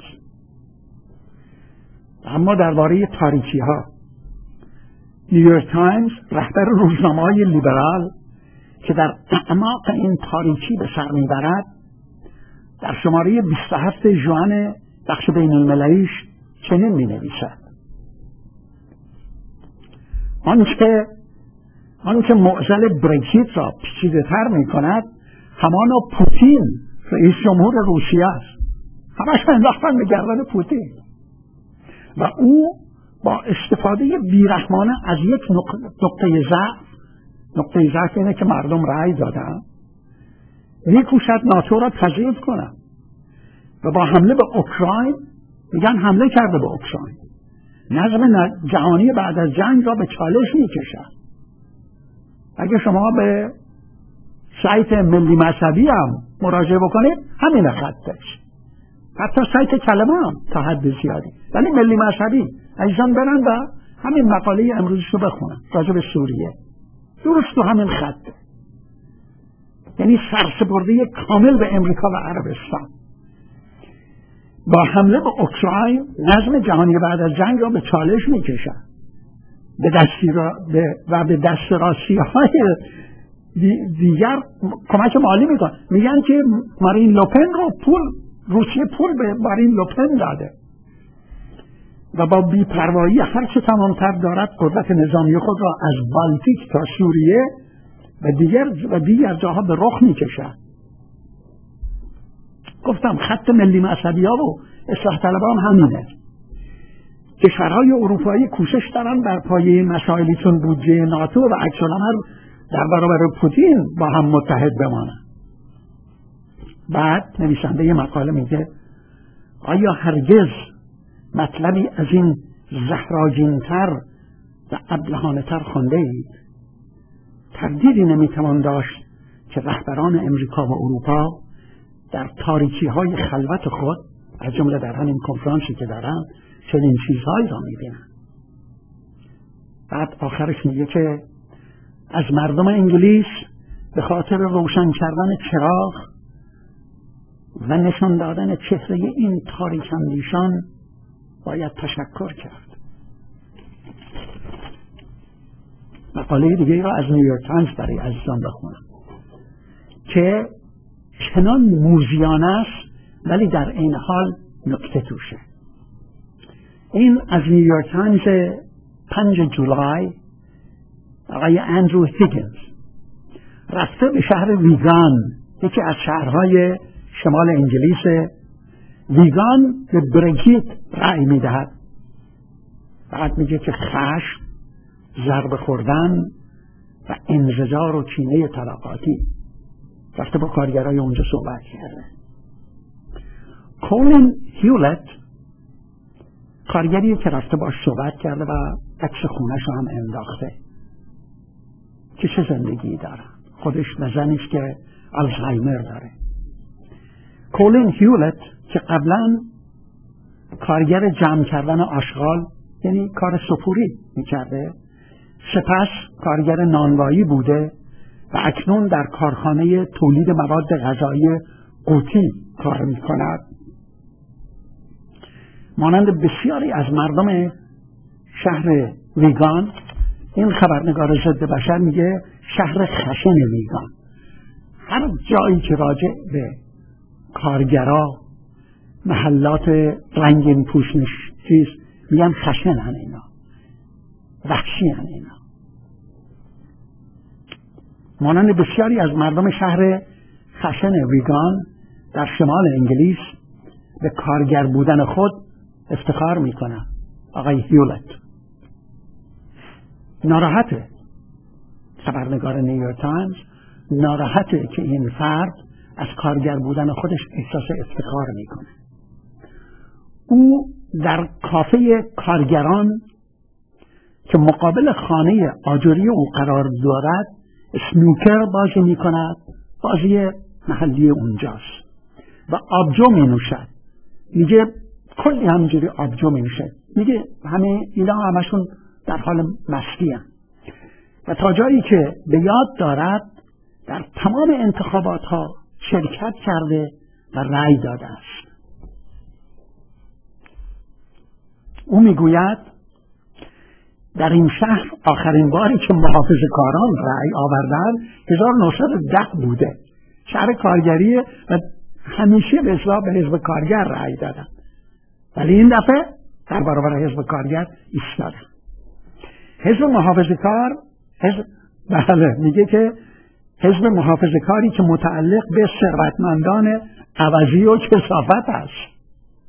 اما درباره تاریکی ها، نیویورک تایمز رهبر روزنامه‌های لیبرال که در اعماق این تاریکی به سر میبرد، در شماره 27 ژوئن بخش بین المللیش چنین می نویسد: آنچه معضل برکزیت را پیچیده‌تر می‌کند همانا پوتین رئیس جمهور روسیه است. همش انداختن به گردن پوتین و او با استفاده بیرحمانه از یک نقطه ضعف اینه که مردم رأی دادن می‌کوشد ناتو را تضعیف کنند و با حمله به اوکراین میگن حمله کرده به اوکراین، نظم جهانی بعد از جنگ را به چالش می‌کشد. اگه شما به سایت ملی مذهبی هم مراجعه بکنید همین خطش، حتی سایت کلمه هم تا حد زیادی، ولی ملی مذهبی عزیزان برن و همین مقاله امروزش رو بخونن راجع به سوریه، درست تو همین خط، یعنی سرسپرده کامل به امریکا و عربستان. با حمله به اوکراین نظم جهانی بعد از جنگ را به چالش میکشن به دستراسی‌های دیگر کمک مالی میکنن. میگن که مارین لوپن رو روسیه پول به مارین لوپن داده و با بی‌پروایی هر چه تمامتر دارد قدرت نظامی خود را از بالتیک تا سوریه و دیگر جاها به رخ میکشد. گفتم خط ملی مذهبی‌ها و اصلاح طلبان همینه. کشورهای اروپایی کوشش دارن بر پایه مسائلی چون بودجه ناتو و عکس‌العمل در برابر پوتین با هم متحد بمانند. بعد نویسنده یه مقاله میگه آیا هرگز مطلبی از این زهراگین‌تر و ابلهانه‌تر خونده اید؟ تردیدی نمیتوان داشت که رهبران امریکا و اروپا در تاریکی‌های خلوت خود از جمله در همین کنفرانسی که دارن چنین چیزهایی را میبینن. بعد آخرش میگه که از مردم انگلیس به خاطر روشن کردن چراغ و نشان دادن چهره این تاریک اندیشان باید تشکر کرد. مقاله دیگه را از نیویورک تایمز برای عزیزان بخونم که چنان موذیانه است ولی در این حال نکته توشه. این از نیویورک تایمز 5 جولای، آقای اندرو هیگنز رفته به شهر ویگان، یکی از شهرهای شمال انگلیس. ویگان به برکزیت رأی میدهد. بعد میگه که خشم، ضربه خوردن و انزجار و کینه طبقاتی. رفته با کارگرای اونجا صحبت کرده. کولین هیولت کارگریه که رفته باش صحبت کرده و عکس خونش رو هم انداخته که چه زندگی داره، خودش و زنیش که آلزایمر داره. کولین هیولت که قبلا کارگر جمع کردن آشغال یعنی کار سپوری میکرده، سپس کارگر نانوایی بوده و اکنون در کارخانه تولید مواد غذایی قوطی کار میکند. مانند بسیاری از مردم شهر ویگان، این خبرنگار ضد بشر میگه شهر خشن ویگان. هر جایی که راجع به کارگرا، محلات رنگین پوشش چیز میگن خشن هن اینا، وحشی هن اینا. مانند بسیاری از مردم شهر خشن ویگان در شمال انگلیس به کارگر بودن خود افتخار میکنه. آقای هیولت ناراحته، خبرنگار نیویورک تایمز ناراحته که این فرد از کارگر بودن خودش احساس افتخار میکنه. او در کافه کارگران که مقابل خانه آجری او قرار دارد اسنوکر بازی میکند، بازی محلی اونجاست، و آبجو می نوشد. میگه کلی همینجوری آبجو می نوشد. میگه همه اینا همشون در حال مستی هستند و تا جایی که به یاد دارد در تمام انتخابات ها شرکت کرده و رأی داده است. او میگوید در این شهر آخرین باری که محافظه‌کاران رأی آوردن 1910 بوده. شهر کارگریه و همیشه به اصلاح به حزب کارگر رأی دادن، ولی این دفعه در برابر حزب کارگر ایستادن. حزب محافظه‌کار بله میگه که حزب محافظه‌کاری که متعلق به ثروتمندان عوضی و کثافت است.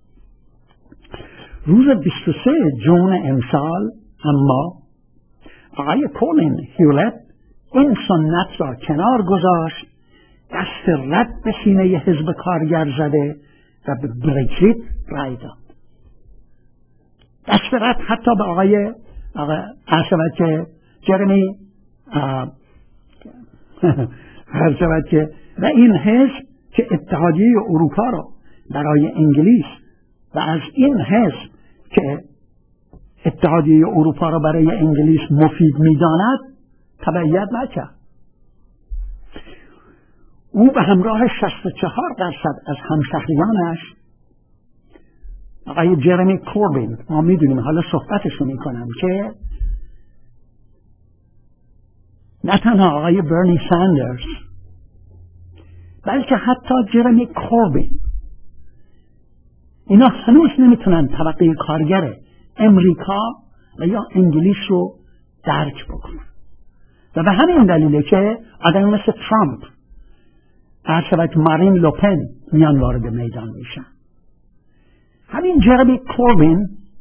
روز 23 جون امسال اما آقای کولین هیولت این سنت را کنار گذاشت، دست رد به سینه حزب کارگر زده و به برگزیت رای داد. دست رد حتی به آقای جرمی و این حزب که اتحادیه اروپا را برای انگلیس و از این حزب که اتحادیه اروپا را برای انگلیس مفید می‌داند تبعیت نکرد. او به همراه 64% از همشهریانش آقای جرمی کوربین، ما میدونیم حالا صحبتشو میکنم که نه تنها آقای برنی ساندرز بلکه حتی جرمی کوربین، اینا هنوز نمیتونن طبقه کارگر امریکا و یا انگلیس رو درک بکنن و به همین دلیله که آدم مثل ترامپ، مارین لوپن میان وارد میدان میشن. همین جرمی کوربین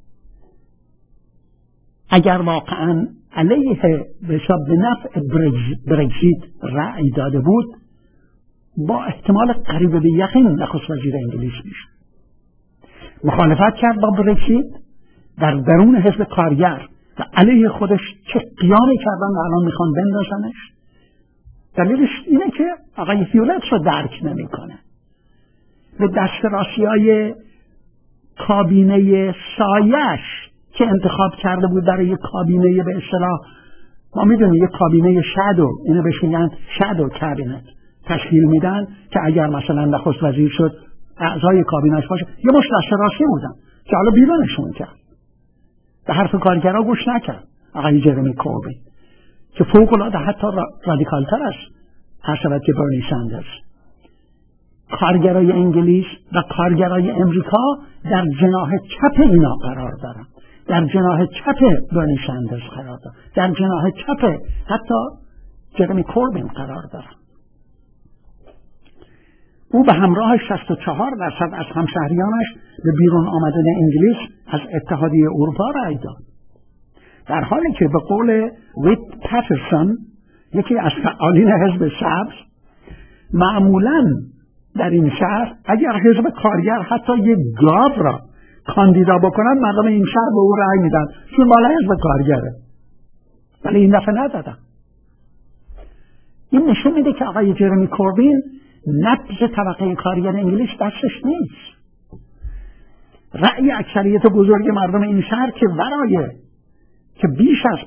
اگر واقعا علیه به نفع برگزیت رأی داده بود، با احتمال قریب به یقین نخست وزیر انگلیس میشه. مخالفت کرد با برگزیت در درون حزب کارگر و علیه خودش چه قیامی کردن و الان میخوان بندازنش. دلیلش اینه که آقای هیولت رو درک نمیکنه. به دست راستی‌های کابینه سایش که انتخاب کرده بود برای کابینه به اصطلاح ما میدونیم یک کابینه شادو، اینو بهش میگن شادو کابینت، تشکیل میدن که اگر مثلا نخست وزیر شد اعضای کابینه‌اش باشه، یه مشت دست راستی بودن که حالا بیرونشون کرد. به حرف کارگرها گوش نکرد آقای جرمی کوربین که فوق‌العاده حتی رادیکال‌تر است که برنی ساندرز. کارگرای انگلیس و کارگرای امریکا در جناح چپ اینا قرار دارن، در جناح چپ برنی ساندرز قرار دارن، در جناح چپ حتی جرمی کوربین قرار دارن. او به همراه 64% از همشهریانش به بیرون آمدن انگلیس از اتحادیه اروپا رای داد، در حالی که به قول ویت پاترسون، یکی از فعالین حزب سبز، معمولاً در این شهر اگر حزب کارگر حتی یک گاو را کاندیدا بکنن، مردم این شهر به او رای میدن چون مال حزب کارگره، ولی این دفعه ندادن. این نشون میده که آقای جرمی کوربین نبض طبقه کارگر انگلیس دستش نیست. رأی اکثریت بزرگ مردم این شهر که ورای که بیش از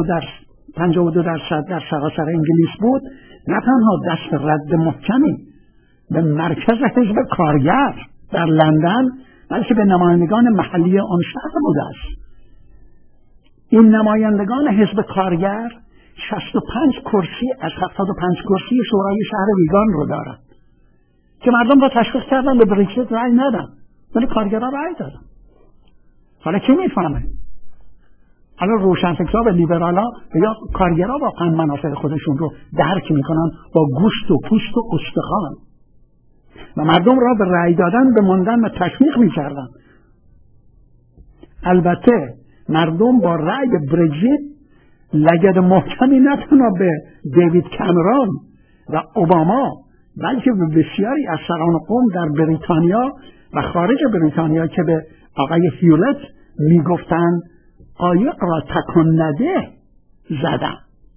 52% در سراسر انگلیس بود، نه تنها دست رد محکمی به مرکز حزب کارگر در لندن، بلکه به نمایندگان محلی آن شهر بوده است. این نمایندگان حزب کارگر 65 کرسی از 75 کرسی شورای شهر ویگان رو دارند که مردم را تشویق کردن به برگزیت رأی ندن، ولی کارگرها رأی دادن. حالا کی میفهمه؟ حالا روشنفکرها و لیبرالا یا کارگرها واقعا منافع خودشون رو درک میکنن با گوشت و پوست و استخوان و مردم را به رأی دادن به ماندن و تشویق میکردن. البته مردم با رأی برگزیت لگد محکمی نه تنها به دیوید کامرون و اوباما، بلکه به بسیاری از سران قوم در بریتانیا و خارج بریتانیا که به آقای هیولت میگفتن قایق را تکان نده زدن.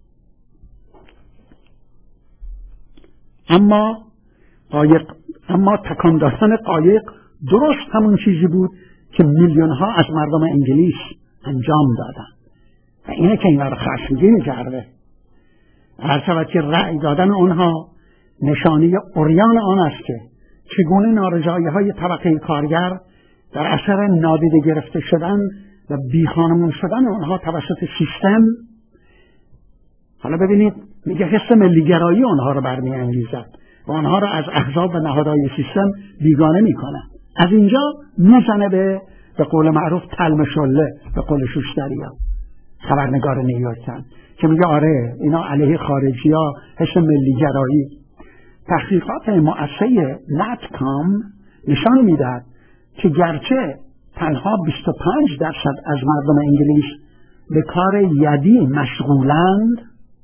اما تکان دادن قایق درست همون چیزی بود که میلیون ها از مردم انگلیس انجام دادن و اینه که اینا رو خشمگین کرده. هر شود که رأی دادن اونها نشانی عریان آن است که چگونه نارضایی‌های طبقه کارگر در اثر نادیده گرفته شدن و بیخانمان شدن اونها توسط سیستم، حالا ببینید میگه حس ملیگرایی اونها رو برمی‌انگیزد و آنها را از احزاب و نهادهای سیستم بیگانه میکنه. از اینجا میزنه به قول معروف تلم شله، به قول شوشتریا. خبرنگار نیویورک تایمز که میگه آره اینا علیه خارجی ها، حس ملی گرایی. تحقیقات مؤسسه نتکام نشان میدهد که گرچه تنها 25% از مردم انگلیس به کار یدی مشغولند،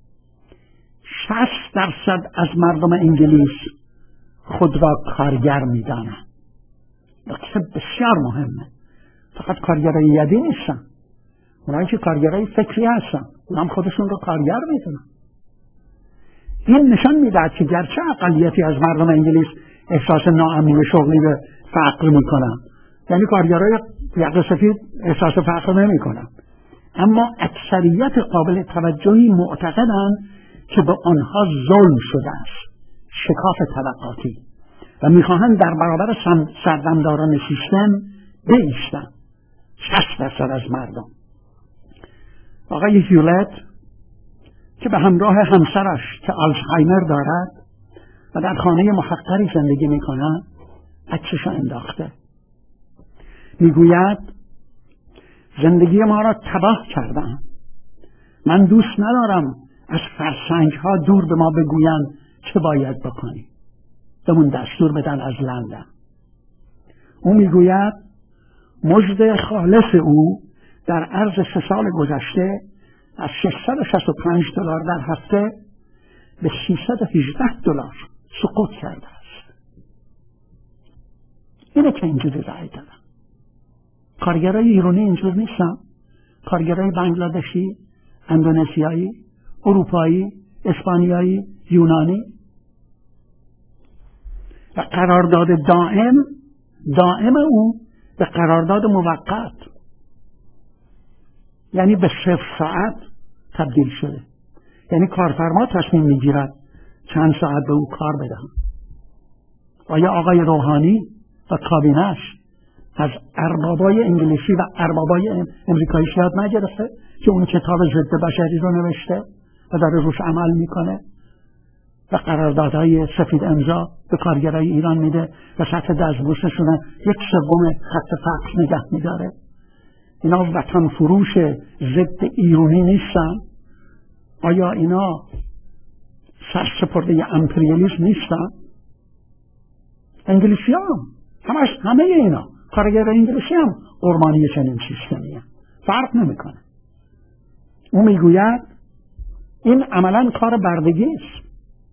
60% از مردم انگلیس خود را کارگر میدانند. نکته بسیار مهمه. فقط کارگرای یدی نیستن، اونایی که کارگرای فکری هستن اونم خودشون رو کارگر میدونن. این نشان میدهد که گرچه اقلیتی از مردم انگلیس احساس ناامنی شغلی به فقر میکنن، یعنی کارگرای یقه سفید احساس فقر نمیکنن، اما اکثریت قابل توجهی معتقدند که به آنها ظلم شده است، شکاف طبقاتی، و میخواهند در برابر سردمداران سیستم بایستند. 60% از مردم. آقای هیولت که به همراه همسرش که آلزهایمر دارد و در خانه محقری زندگی میکنند عکسش انداخته. میگوید زندگی ما را تباه کردن. من دوست ندارم از فرسنگ ها دور به ما بگویند چه باید بکنیم، بهمون دستور بدن از لندن. او میگوید مزد خالص او در عرض 3 سال گذشته از $665 در هفته به $318 سقوط کرده است. اینه که اینجوری رأی دادن. کارگرای ایرانی اینجور نیستن. کارگرای بنگلادشی، اندونزیایی، اروپایی، اسپانیایی، یونانی. و قرارداد دائم او به قرارداد موقت، یعنی به 0 ساعت تبدیل شده. یعنی کارفرما تصمیم میگیرد چند ساعت به او کار بدن. آیا آقای روحانی و کابینش از اربابای انگلیسی و اربابای امریکایی یاد نگرفته که اون کتاب ضد بشری رو نوشته و داره روش عمل میکنه و قراردادهای سفید امضا به کارگرای ایران میده و سطح دستمزدشون 1/3 خط فقر نگه میداره؟ اینا وطن فروش ضد ایرانی نیستن؟ آیا اینا سرسپرده امپریالیسم نیستن؟ انگلیسی همه اینا کارگر انگلیسی هم قربانی چنین سیستمی هم. فرق نمیکنه. او میگوید این عملا کار بردگی است.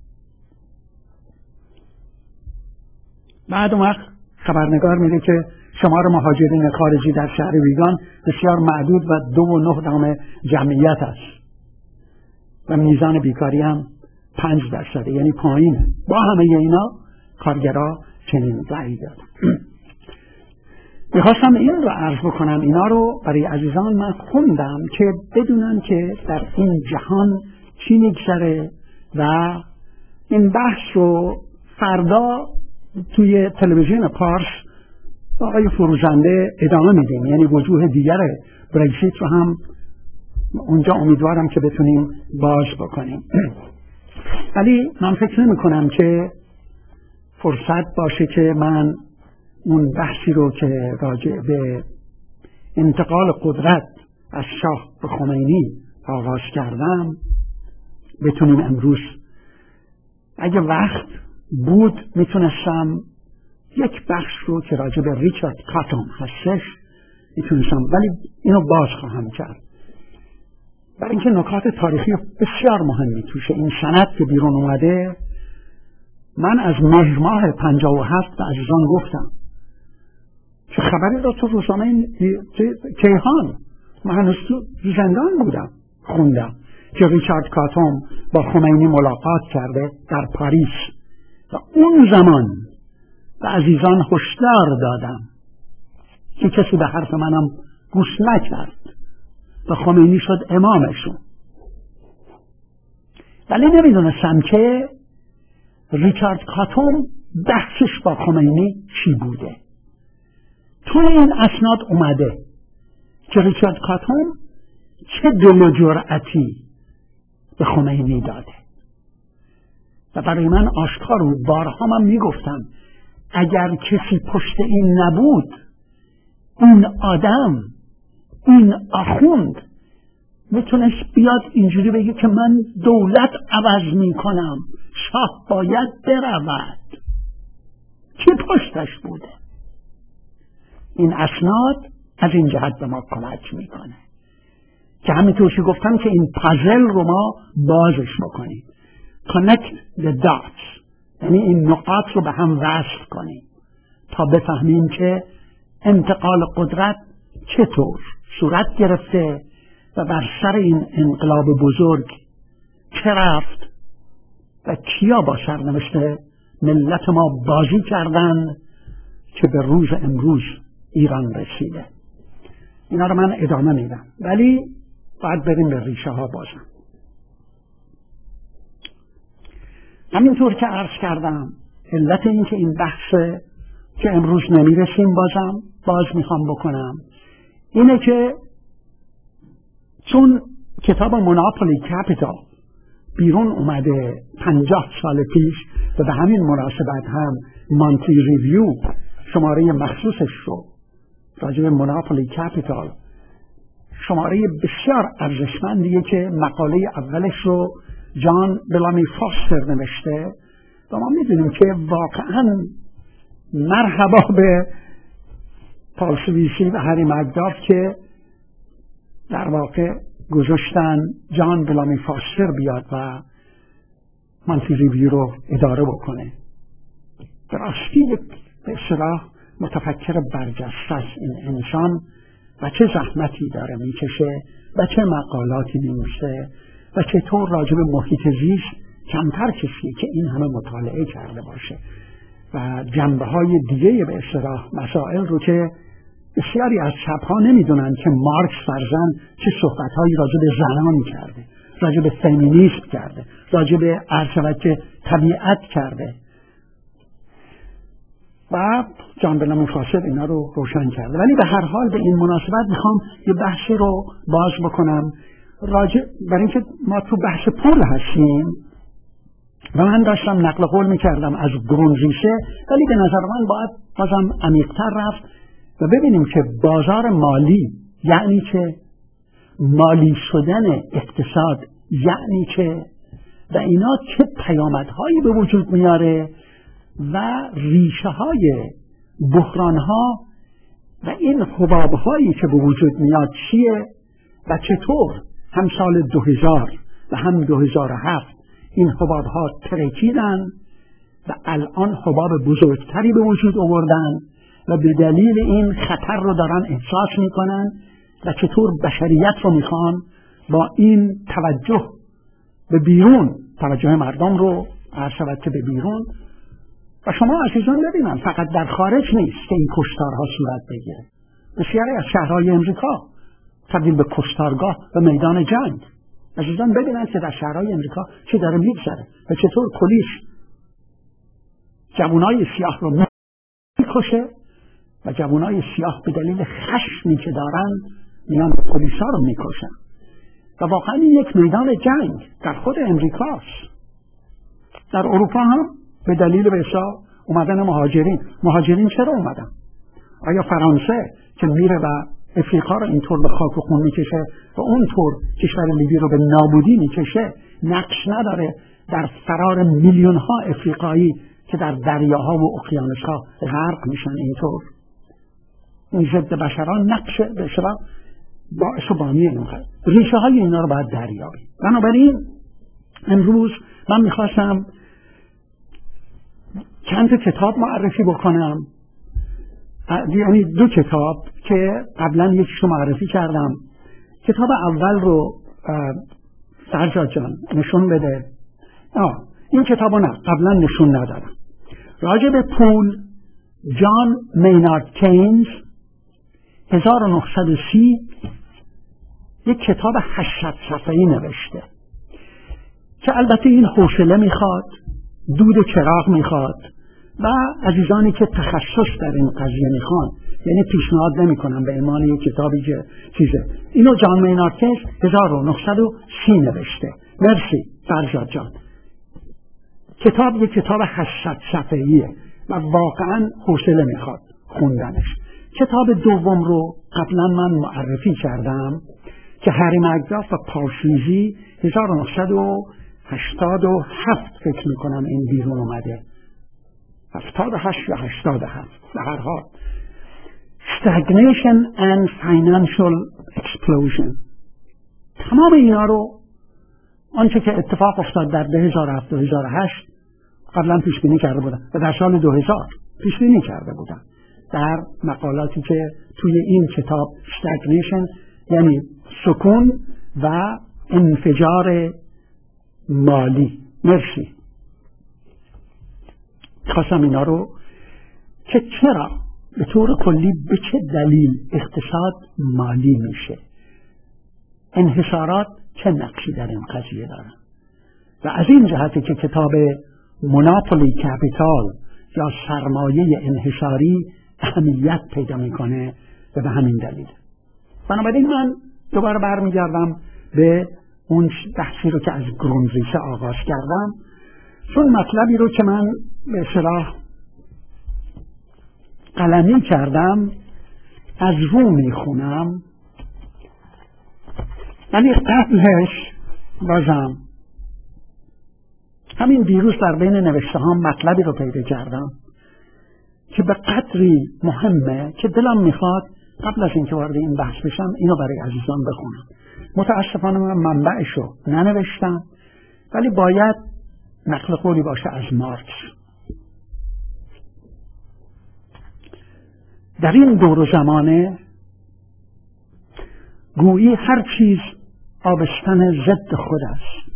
بعد اون وقت خبرنگار میگه که شمار مهاجرین خارجی در شهر ویگان بسیار معدود و 2.9 جمعیت است و میزان بیکاری هم 5%، یعنی پایینه. با همه اینا کارگرها چنین رأی دادن. میخواستم این رو عرض بکنم، اینا رو برای عزیزان من خوندم که بدونن که در این جهان چی میگذره و این بحث رو فردا توی تلویزیون پارس آقای فروزنده ادامه میدیم، یعنی وجوه دیگر برگزیت رو هم اونجا امیدوارم که بتونیم باز بکنیم. ولی من فکر نمی کنم که فرصت باشه که من اون بحثی رو که راجع به انتقال قدرت از شاه به خمینی آغاز کردم بتونیم امروز. اگه وقت بود میتونستم یک بخش رو که راجع به ریچارد کاتون هستش میتونستم، ولی اینو باز خواهم کرد برای اینکه نکات تاریخی بسیار مهمی توشه. این سند که بیرون اومده، من از مهر ماه 57 به عزیزان گفتم که خبری را تو روزنامه کیهان، من هنوز تو زندان بودم، خوندم که ریچارد کاتون با خمینی ملاقات کرده در پاریس و اون زمان به عزیزان هشدار دادم که کسی به حرف منم گوش نکرد و خمینی شد امامشون. ولی نمیدونستم که ریچارد کاتون بحثش با خمینی چی بوده. تو این اسناد اومده که ریچارد کاتون چه دل و جرأتی به خمینی داده و برای من آشکار بود. بارها من میگفتم اگر کسی پشت این نبود، این آدم، این آخوند میتونست بیاد اینجوری بگه که من دولت عوض میکنم، شاه باید برود. چه پشتش بوده؟ این اسناد از این جهت به ما کمک میکنه که همینطور که گفتم که این پازل رو ما بازش بکنیم، connect the dots، یعنی این نقاط رو به هم وصل کنیم تا بفهمیم که انتقال قدرت چطور صورت گرفته و بر سر این انقلاب بزرگ چه رفت و کیا با سرنوشت ملت ما بازی کردن که به روز امروز ایران رسیده. اینا رو من ادامه میدم، ولی باید بریم به ریشه ها بازم. همینطور که عرض کردم، علت این که این بحث که امروز نمیرسیم باز میخوام بکنم اینه که چون کتاب مونوپولی کپیتال بیرون اومده 50 سال پیش و به همین مناسبت هم مانتی ریویو شماره مخصوصش رو راجع به مونوپولی کپیتال، شماره بسیار ارزشمندیه که مقاله اولش رو جان بلامی فاستر نوشته و ما میدونیم که واقعا مرحبا به پال سویسی و هری مکداف که در واقع گذاشتن جان بلامی فاستر بیاد و مانتی ریویو رو اداره بکنه. در راستی به اصطلاح متفکر برجسته است این انسان و چه زحمتی داره میکشه و چه مقالاتی می‌نویسه و چطور راجع به محیط زیست کمتر کسی که این همه مطالعه کرده باشه و جنبه‌های دیگه به اصطلاح مسائل رو که بسیاری از چپ‌ها نمیدونن که مارکس فرزن چه صحبت‌هایی راجع به زنان کرده، راجع به فمینیسم کرده، راجع به که طبیعت کرده و جان بلامی فاستر اینا رو روشن کرده. ولی به هر حال به این مناسبت میخوام یه بحثی رو باز بکنم برای اینکه ما تو بحث پول هستیم و من داشتم نقل قول میکردم از گرونریشه، ولی به نظر من باید بازم عمیق‌تر رفت و ببینیم که بازار مالی یعنی که مالی شدن اقتصاد یعنی که و اینا چه پیامدهایی به وجود میاره و ریشه های بحران ها و این حبابهایی که به وجود میاد چیه و چطور هم سال 2000 و هم 2007 این حبابها ترکیدن و الان حباب بزرگتری به وجود آوردن و به دلیل این خطر رو دارن احساس میکنن و چطور بشریت رو میخوان با این توجه به بیرون، توجه مردم رو عرض که به بیرون و شما عزیزان ببینن فقط در خارج نیست که این کشتارها صورت بگیره. بسیاری از شهرهای امریکا تبدیل به کشتارگاه و میدان جنگ. عزیزان ببینن که در شهرهای امریکا چه داره میگذره و چطور پلیس جوانای سیاه رو میکشه و جوانای سیاه به دلیل خشمی که دارن میان پلیسا رو میکشن و واقعا این یک میدان جنگ در خود امریکاست. در اروپا هم به دلیل بسا اومدن مهاجرین چرا اومدن؟ آیا فرانسه که میره و افریقا رو اینطور به خاک و خون میکشه و اونطور کشور لیبی رو به نابودی میکشه نقش نداره در فرار میلیون ها افریقایی که در دریاها و اقیانوس‌ها غرق میشن؟ اینطور این ضد بشران نقش به اصطلاح باعث و بانی اینها ریشه های اینا رو باید دریابیم. بنابراین امروز من میخواستم چند تا کتاب معرفی بکنم، یعنی دو کتاب که قبلا یکیش رو معرفی کردم. کتاب اول رو فرزاد جان نشون بده. این کتاب رو نه قبلا نشون ندادم. راجع به پول جان مینارد کینز 1930 یک کتاب 800 صفحه‌ای نوشته که البته این حوصله میخواد، دود چراغ میخواد و عزیزانی که تخصص در این قضیه میخوان، یعنی پیشنهاد نمیکنم به عنوان یک کتابی که چیزه. اینو جان مینارد کینز 1930 نوشته. مرسی فرزاد جان. کتاب یک کتاب 800 صفحه‌ایه و واقعا حوصله میخواد خوندنش. کتاب دوم رو قبلا من معرفی کردم که هری مکداف و پاشیزی 1987 فکر میکنم این بیرون اومده، 78 یا 87 به هر حال. Stagnation and Financial Explosion. تمام اینا رو آنچه که اتفاق افتاد در 2007 2008 قبلا پیش بینی کرده بودن و در سال 2000 پیش بینی کرده بودن در مقالاتی که توی این کتاب Stagnation یعنی سکون و انفجار مالی. مرسی. خواستم اینا رو که چرا به طور کلی به چه دلیل اقتصاد مالی میشه، انحصارات چه نقشی در این قضیه دارن، و از این جهته که کتاب مونوپولی کپیتال یا سرمایه انحصاری اهمیت پیدا میکنه و به همین دلیل. بنابراین من دوباره برمیگردم به اون بحثی رو که از گرونریسه آغاز کردم، چون مطلبی رو که من به اصطلاح قلمی کردم از رو میخونم، ولی قبلش بازم همین دیروز در بین نوشته ها مطلبی رو پیدا کردم که به قدری مهمه که دلم میخواد قبل از اینکه وارد این بحث بشم اینو برای عزیزان بخونم. متاسفانه من منبعشو ننوشتم، ولی باید نقل قولی باشه از مارکس. در این دور و زمانه گویی هر چیز آبستن ضد خود است.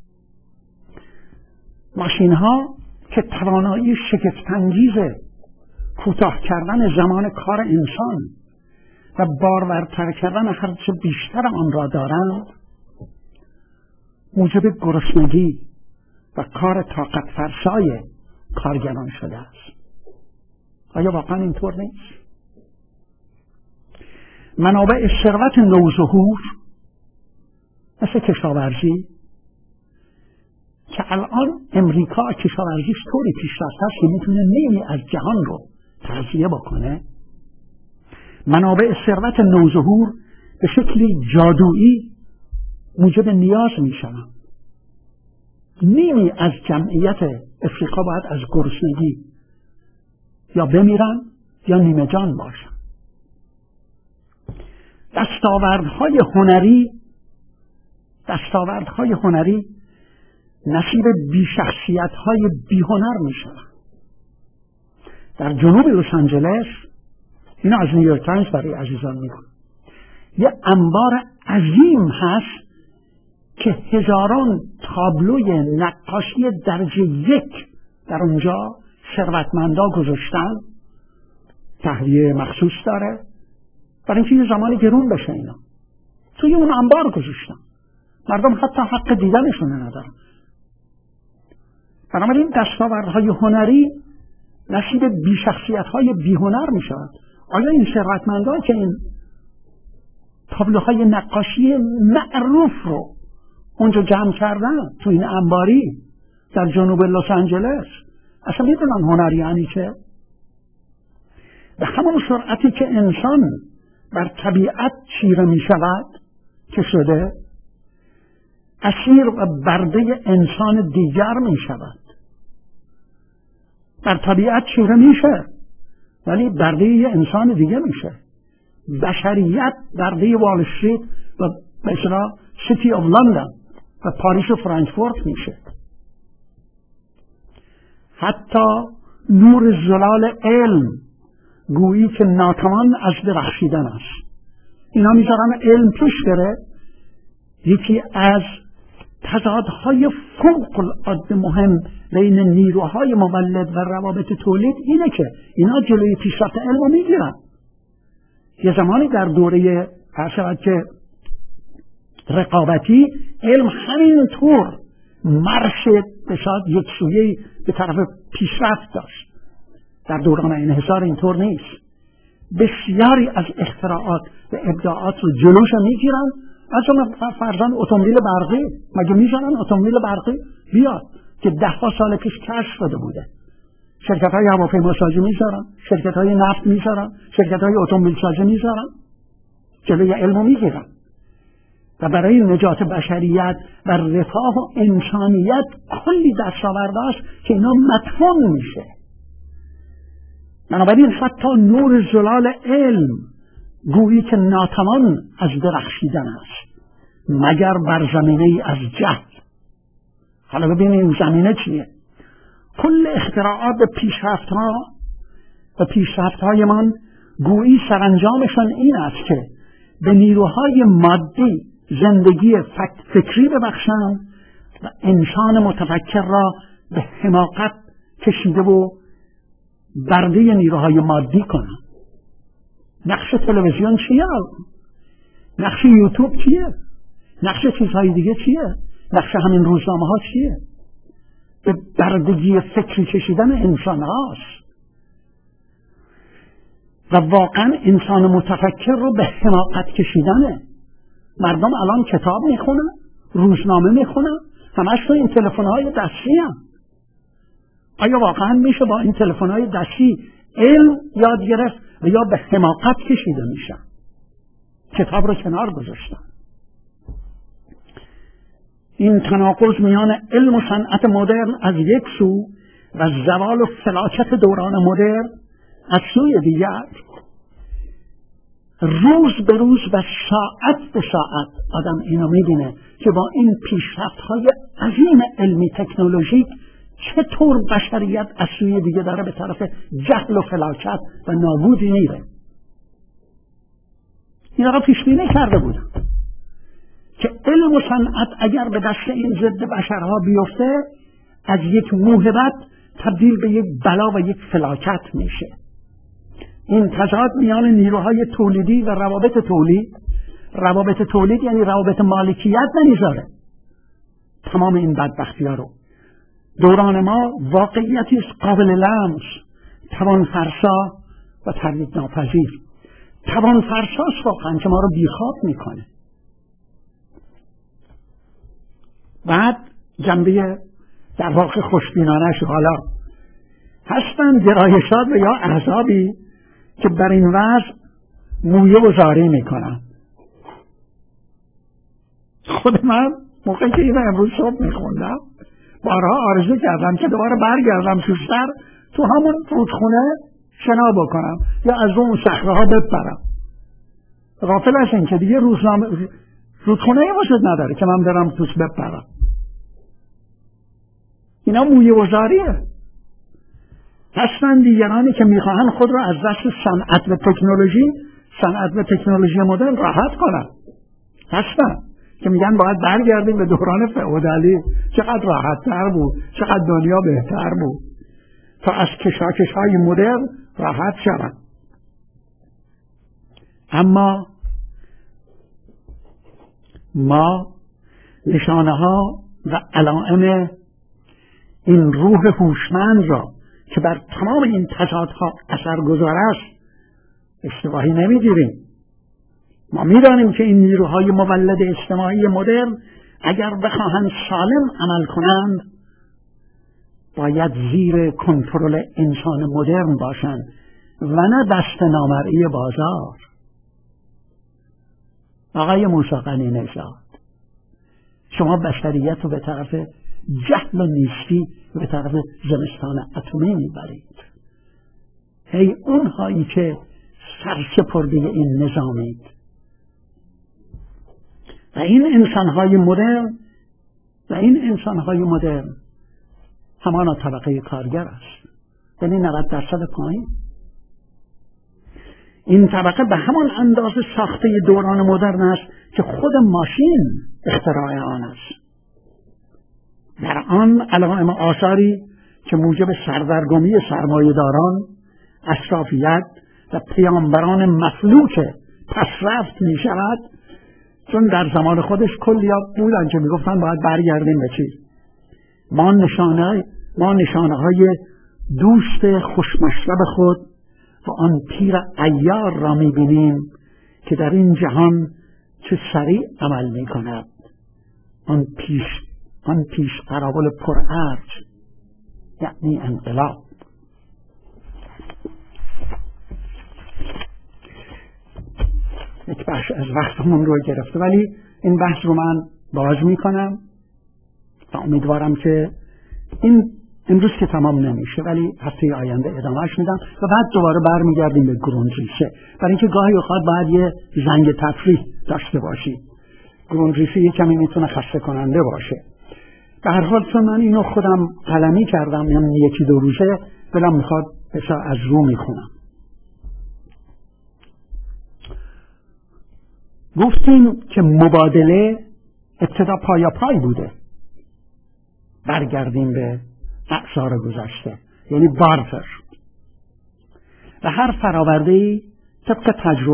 ماشین ها که توانایی شگفت‌انگیز کوتاه کردن زمان کار انسان و بارورتر کردن هرچه بیشتر آن را دارند، موجب گرسنگی و کار طاقت فرسای کارگران شده است. آیا واقعا اینطور نیست؟ منابع ثروت نوظهور مثل کشاورزی که الان امریکا کشاورزیش طوری پیشرفته است که میتونه نیمی از جهان رو تغذیه بکنه، منابع ثروت نوظهور به شکلی جادویی موجب نیاز میشوند. نیمی از جمعیت افریقا باید از گرسنگی یا بمیرن یا نیمه جان باشن. دستاوردهای هنری نصیب بیشخصیت‌های بی‌هنر میشوند. در جنوب لس آنجلس، اینا از نیویورک تایمز برای عزیزان میگم، یه انبار عظیم هست که هزاران تابلوی نقاشی درجه 1 در اونجا ثروتمندا گذاشتن، تهویه مخصوص داره برای اینکه یه زمانی گرون بشه. اینا توی اون انبار گذاشتن، مردم حتی حق دیدنشون ندارن. بنابراین دستاوردهای هنری نصیب بیشخصیت‌های بی‌هنر میشود. آیا این ثروتمندان که این تابلوهای نقاشی معروف رو اونجا جمع کردن تو این انباری در جنوب لس آنجلس اصلا میدونن هنر یعنی چه؟ به همون سرعتی که انسان بر طبیعت چیره میشود که شده، اسیر و برده انسان دیگر میشود. بر طبیعت چیره میشه ولی برده یه انسان دیگه میشه. بشریت برده وال استریت و مثلا سیتی آف لندن و پاریس و فرانکفورت میشه. حتی نور زلال علم گویی که ناتوان از درخشیدن است. اینا میذارن علم پیش بره. یکی از تضادهای فوق العاده مهم بین نیروهای مولد و روابط تولید اینه که اینا جلوی پیشرفت علم رو میگیرن. یه زمانی در دوره حسابت که رقابتی علم همینطور مرش بساد یک سویه به طرف پیشرفت داشت. در دوران انحصار اینطور نیست. بسیاری از اختراعات و ابداعات رو جلوش میگیرن. مثلا فرضاً اتومبیل برقی، مگه میذارن اتومبیل برقی بیاد که 10 سال پیش کشف شده بوده؟ شرکت‌های هواپیماسازی میذارن، شرکت‌های نفت میذارن، شرکت‌های اتومبیل سازی میذارن، جلوی علمو میگیرن. و برای نجات بشریت و رفاه و انسانیت کلی دستاوردهاست که اینا مدفون میشه. بنابراین حتی نور زلال علم گویی که ناتوان از درخشیدن است مگر بر زمینه ای از جهل. حالا ببینید این زمینه چیه؟ کل اختراعات و پیشرفت‌های من گویی سرانجامشان این است که به نیروهای مادی زندگی فکری ببخشند و انسان متفکر را به حماقت کشیده و برده نیروهای مادی کنند. نقش تلویزیون چیه؟ نقش یوتیوب چیه؟ نقش چیزهای دیگه چیه؟ نقش همین روزنامه ها چیه؟ به بردگی فکری کشیدن انسان هاست و واقعا انسان متفکر رو به حماقت کشیدنه. مردم الان کتاب میخونن، روزنامه میخونن، همش تو این تلفن‌های دستی هم. آیا واقعا میشه با این تلفن‌های دستی علم یاد گرفت و یا به حماقت کشیده میشن؟ کتاب رو کنار گذاشتن. این تناقض میان علم و صنعت مدرن از یک سو و زوال و فلاکت دوران مدرن از سوی دیگر، روز به روز و ساعت به ساعت آدم اینو میبینه که با این پیشرفت‌های عظیم علمی تکنولوژیک چطور بشریت از سوی دیگه داره به طرف جهل و فلاکت و نابودی میره. اینا را پیش بینی کرده بودن که علم و صنعت اگر به دست این ضد بشرها بیفته از یک موهبت تبدیل به یک بلا و یک فلاکت میشه. این تضاد میان نیروهای تولیدی و روابط تولید یعنی روابط مالکیت نمیذاره تمام این بدبختی ها رو. دوران ما واقعیتی است قابل لمس، توان فرسا و تردید ناپذیر. توان فرساست واقعا که ما رو بیخواب میکنه. بعد جنبه در واقع خوشبینانش حالا هستن گرایشات و یا احزابی که بر این وضع مویه و زاری میکنن. خود من موقعی که اینو امروز صبح میخوندم بارها آرزو کردم که دوباره برگردم تو همون رودخونه شنا بکنم یا از اون صخره‌ها بپرم. غافل از این که دیگه رودخونه وجود نداره که من برم توش بپرم. اینا مویه و زاریه. هستن دیگرانی که میخواهن خود را از دست صنعت و تکنولوژی مدرن راحت کنن. هستن که میگن باید برگردیم به دوران فئودالی، چقدر راحت تر بود، چقدر دنیا بهتر بود تا از کشاکش های مدرن راحت شدن. اما ما نشانه ها و علائم این روح هوشمند را که بر تمام این تضادها اثرگذار است اشتباهی نمیگیریم. ما میدانیم که این نیروهای مولد اجتماعی مدرن اگر بخواهند سالم عمل کنند باید زیر کنترل انسان مدرن باشند و نه دست نامرئی بازار. آقای موسی قنی نژاد، شما بشریت رو به طرف جهل و نیستی به طرف زمستان اتمی میبرید. هی اونهایی که سرسپرده این نظامید و این انسانهای مدرن همانا طبقه کارگر است، یعنی 90% پایین. این طبقه به همان اندازه ساخته دوران مدرن است که خود ماشین اختراع آن است. در آن علائم آثاری که موجب سردرگمی سرمایه‌داران، اشرافیت و پیامبران مفلوک پسرفت می شود، چون در زمان خودش کلی‌ها بودن که می گفتن باید برگردیم به چی؟ ما نشانه های دوست خوشمشرب خود و آن پیر عیار را می بینیم که در این جهان چه سریع عمل می کند. آن پیش قراول پرارج یعنی انقلاب. یک بخش از وقتمون رو گرفته ولی این بحث رو من باز میکنم و امیدوارم که این امروز که تمام نمیشه ولی هفته آینده ادامهش میدم و بعد دوباره برمیگردیم به گروندریسه، برای اینکه گاهی اوقات باید یه زنگ تفریح داشته باشید. گروندریسه یه کمی میتونه خسته کننده باشه. به هر حال چون من اینو خودم قلمی کردم، یعنی یکی دو روزه دلم میخواد از رو میخونم. گفتیم که مبادله ابتدا پای بوده. برگردیم به اعصار گذشته، یعنی بارتر، و هر فرآورده‌ای طبق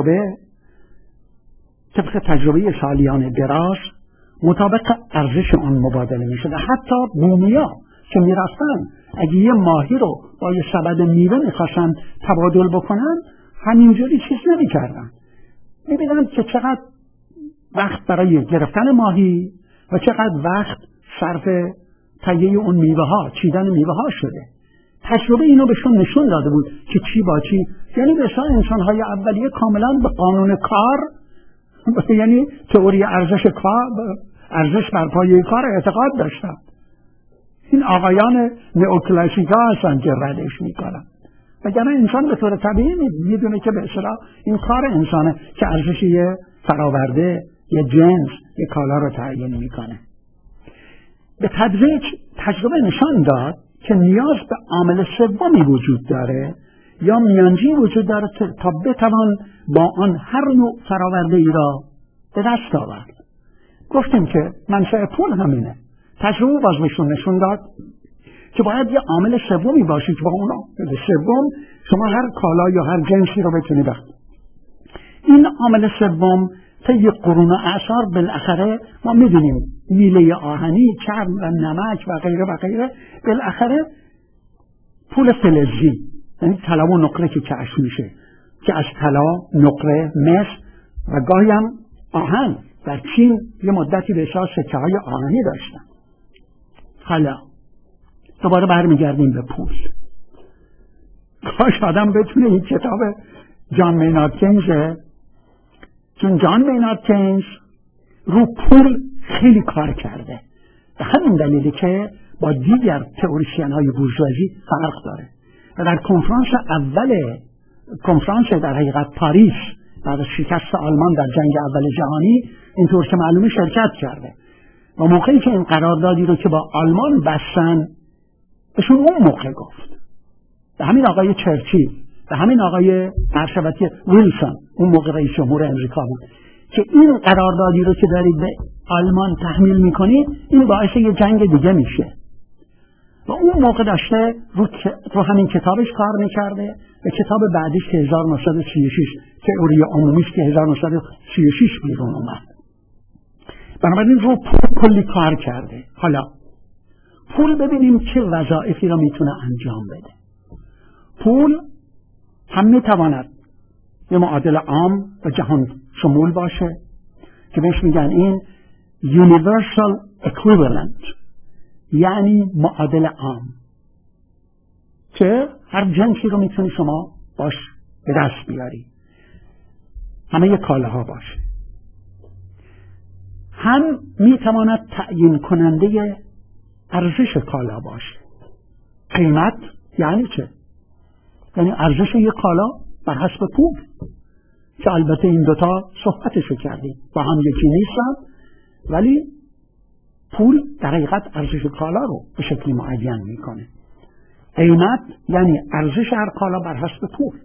تجربه سالیان دراز مطابق ارزش اون مبادله می شده. حتی بومیا که می رفتن اگه یه ماهی رو با یه سبد میوه می خواستن تبادل بکنن همینجوری چیز نمی کردن. می بیدن که چقدر وقت برای گرفتن ماهی و چقدر وقت صرف تهیه اون میوه ها، چیدن میوه ها شده. تجربه اینو بهشون نشون داده بود که چی با چی، یعنی بسیار انسان های اولیه کاملا به قانون کار، یعنی تئوری ارزش کار، ارزش بر پایه کار اعتقاد داشتن. این آقایان نئوکلاسیکا هستن که ردش میکنن، وگرنه انسان به طور طبیعی میدونه که به اصطلاح این کار انسانه که ارزش یه فراورده، یه جنس، یه کالا رو تعیین میکنه. به تدریج تجربه نشان داد که نیاز به عامل سومی وجود داره یا میانجی وجود داره تا بتوان با آن هر نوع فراورده ای را به دست آورد. گفتیم که منشأ پول همینه. تجربه باز بهشون نشون داد که باید یه عامل سومی باشه که با اون سوم شما هر کالا یا هر جنسی رو بتونید بخرید. این عامل سوم طی قرون اعصار بالاخره ما میدونیم میله آهنی، چرم و نمک و غیره و غیره، بالاخره پول فلزی، یعنی طلا و نقره که کشف میشه که از طلا، نقره، مس و گاهی هم آهن. در چین یه مدتی به حساب سکه های آهنی داشتن. حالا دوباره برمیگردیم به پول. کاش آدم بتونه این کتاب جان مینارد کینز، چون جان مینارد کینز رو پول خیلی کار کرده، به همین دلیلی که با دیگر تئوریسین های بورژوازی فرق داره و در کنفرانس در حقیقت پاریس بعد از شکست آلمان در جنگ اول جهانی اینطور که معلومه شرکت کرده و موقعی که این قراردادی رو که با آلمان بستن بهشون اون موقع گفت، به همین آقای چرچیل، به همین آقای مرشبتی ویلسون، اون موقع رئیس جمهور امریکا بود، که این قراردادی رو که دارید به آلمان تحمیل میکنید این باعث یه جنگ دیگه میشه. و اون موقع داشته رو همین کتابش کار میکرده و کتاب بعدیش که 1936 تئوری عمومیش که 1936 بیرون اومد. بنابراین رو پول کلی کار کرده. حالا پول ببینیم چه وظایفی رو میتونه انجام بده. پول هم میتواند یه معادل عام و جهان شمول باشه که بهش میگن این universal equivalent، یعنی معادل عام که هر جنسی رو میتونی شما باش به دست بیاری، همه یه کالاها باشه. هم میتواند تعیین کننده ارزش کالا باشه. قیمت یعنی چه؟ یعنی ارزش یک کالا بر حسب پول، که البته این دوتا صحبتشو کردیم با هم یکی نیستن، ولی پول در حقیقت ارزش کالا رو به شکلی معین میکنه. قیمت یعنی ارزش هر کالا بر حسب پول.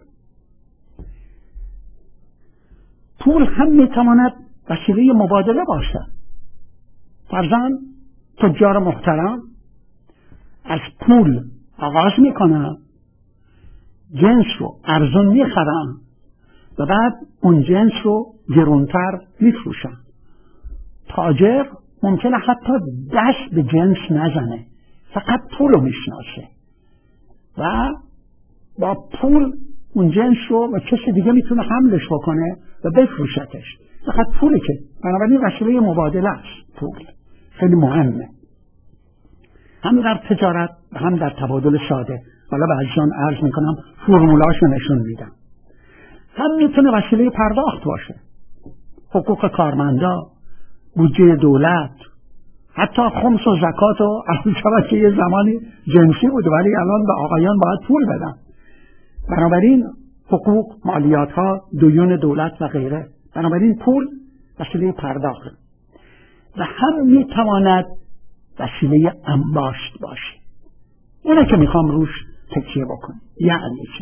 پول هم میتواند وسیله مبادله باشه. فرضاً تجار محترم از پول آغاز میکنن، جنس رو ارزون میخرن و بعد اون جنس رو گرونتر میفروشن. تاجر ممکنه حتی دست به جنس نزنه، فقط پول رو میشناسه و با پول اون جنس رو و کسی دیگه میتونه حملش بکنه و بفروشتش. فقط پولی که بنابراین وسیله مبادله است. پول خیلی مهمه، هم در تجارت و هم در تبادل ساده. حالا بعضیان عرض میکنم فرمولاشو نشون میدم. هم میتونه وسیله پرداخت باشه، حقوق کارمندا، بودجه دولت، حتی خمس و زکات و البته که یه زمانی جنسی بود ولی الان به آقایان باید پول بدن. بنابراین حقوق، مالیات ها، دیون دولت و غیره. بنابراین پول وسیله پرداخت و هم میتواند وسیله انباشت باشه. اینه که میخوام روش تکیه بکنم. یعنی چه؟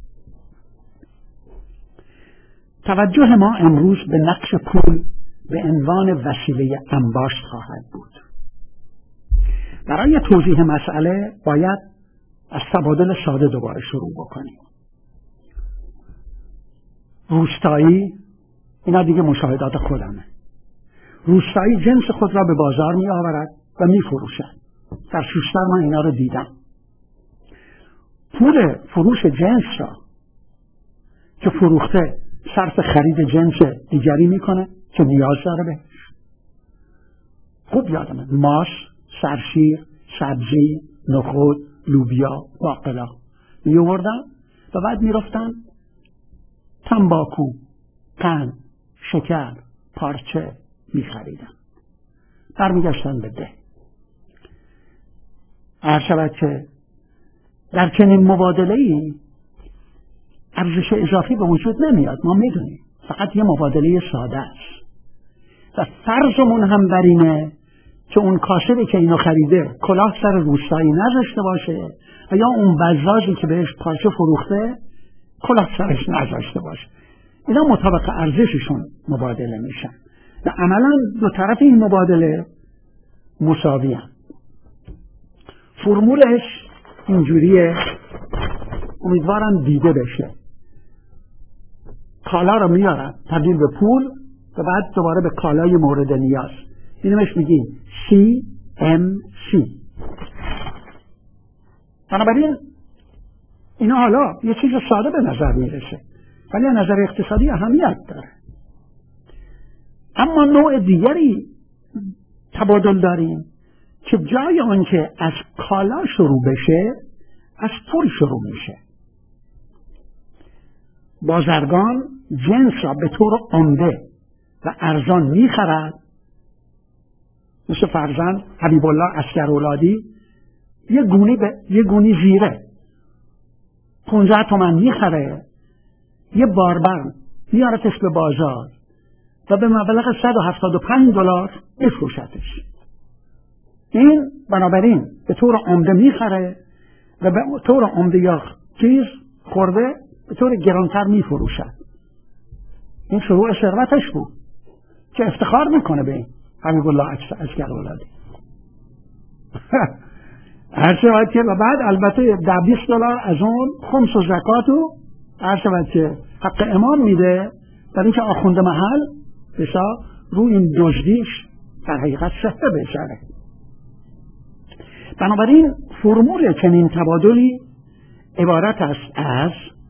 توجه ما امروز به نقش پول به عنوان وسیله انباشت خواهد بود. برای توضیح مسئله باید از تبادل ساده دوباره شروع بکنیم. روستایی، اینا دیگه مشاهدات خودمه، روستایی جنس خود را به بازار می آورد و می فروشد. در شوشتر من اینا رو دیدم. پول فروش جنس را که فروخته صرف خرید جنس دیگری میکنه که نیاز داره بهش. خوب یادمه ماست، سرشیر، سبزی، نخود، لوبیا، باقلا میوردن و بعد میرفتن تنباکو، قند، شکر، پارچه میخریدن، برمیگشتن به ده. هر شود که در چنین مبادله‌ای ارزش اضافی به وجود نمیاد، ما میدونیم، فقط یه مبادله ساده است و فرضمون هم بر اینه که اون کاسبی که اینو خریده کلاه سر روستایی نذاشته باشه و یا اون بزازی که بهش پارچه فروخته کلاه سرش نذاشته باشه. اینا مطابق ارزششون مبادله میشن و عملا دو طرف این مبادله مساوی هم. فرمولش اینجوریه، امیدوارم دیده بشه. کالا رو میارن تبدیل به پول و بعد دوباره به کالای مورد نیاز. اینمش میگیم CMC. بنابراین اینا حالا یه چیز ساده به نظر میرسه ولی از نظر اقتصادی اهمیت داره. اما نوع دیگری تبادل داریم که جای آن که از کالا شروع بشه از پول شروع میشه. بازرگان جنس را به طور عمده و ارزان میخرد، مثل فرزند حبیب الله عسکرولادی یه گونی زیره 15 تومن میخره، یه باربر میارتش به بازار و به مبلغ $175 میفروشتش. این بنابراین به طور عمده میخره و به طور عمده یا چیز خورده به طور گرانتر میفروشد. این شروع ثروتش بود که افتخار میکنه به این حبیب الله عسکرولادی. هر شود که و بعد البته $20 از اون خمس و زکاتو هر شود که حق امام میده برای اینکه آخونده محل بسا روی این دزدیش در حقیقت صحه بشره. بنابراین فرمول چنین تبادلی عبارت است از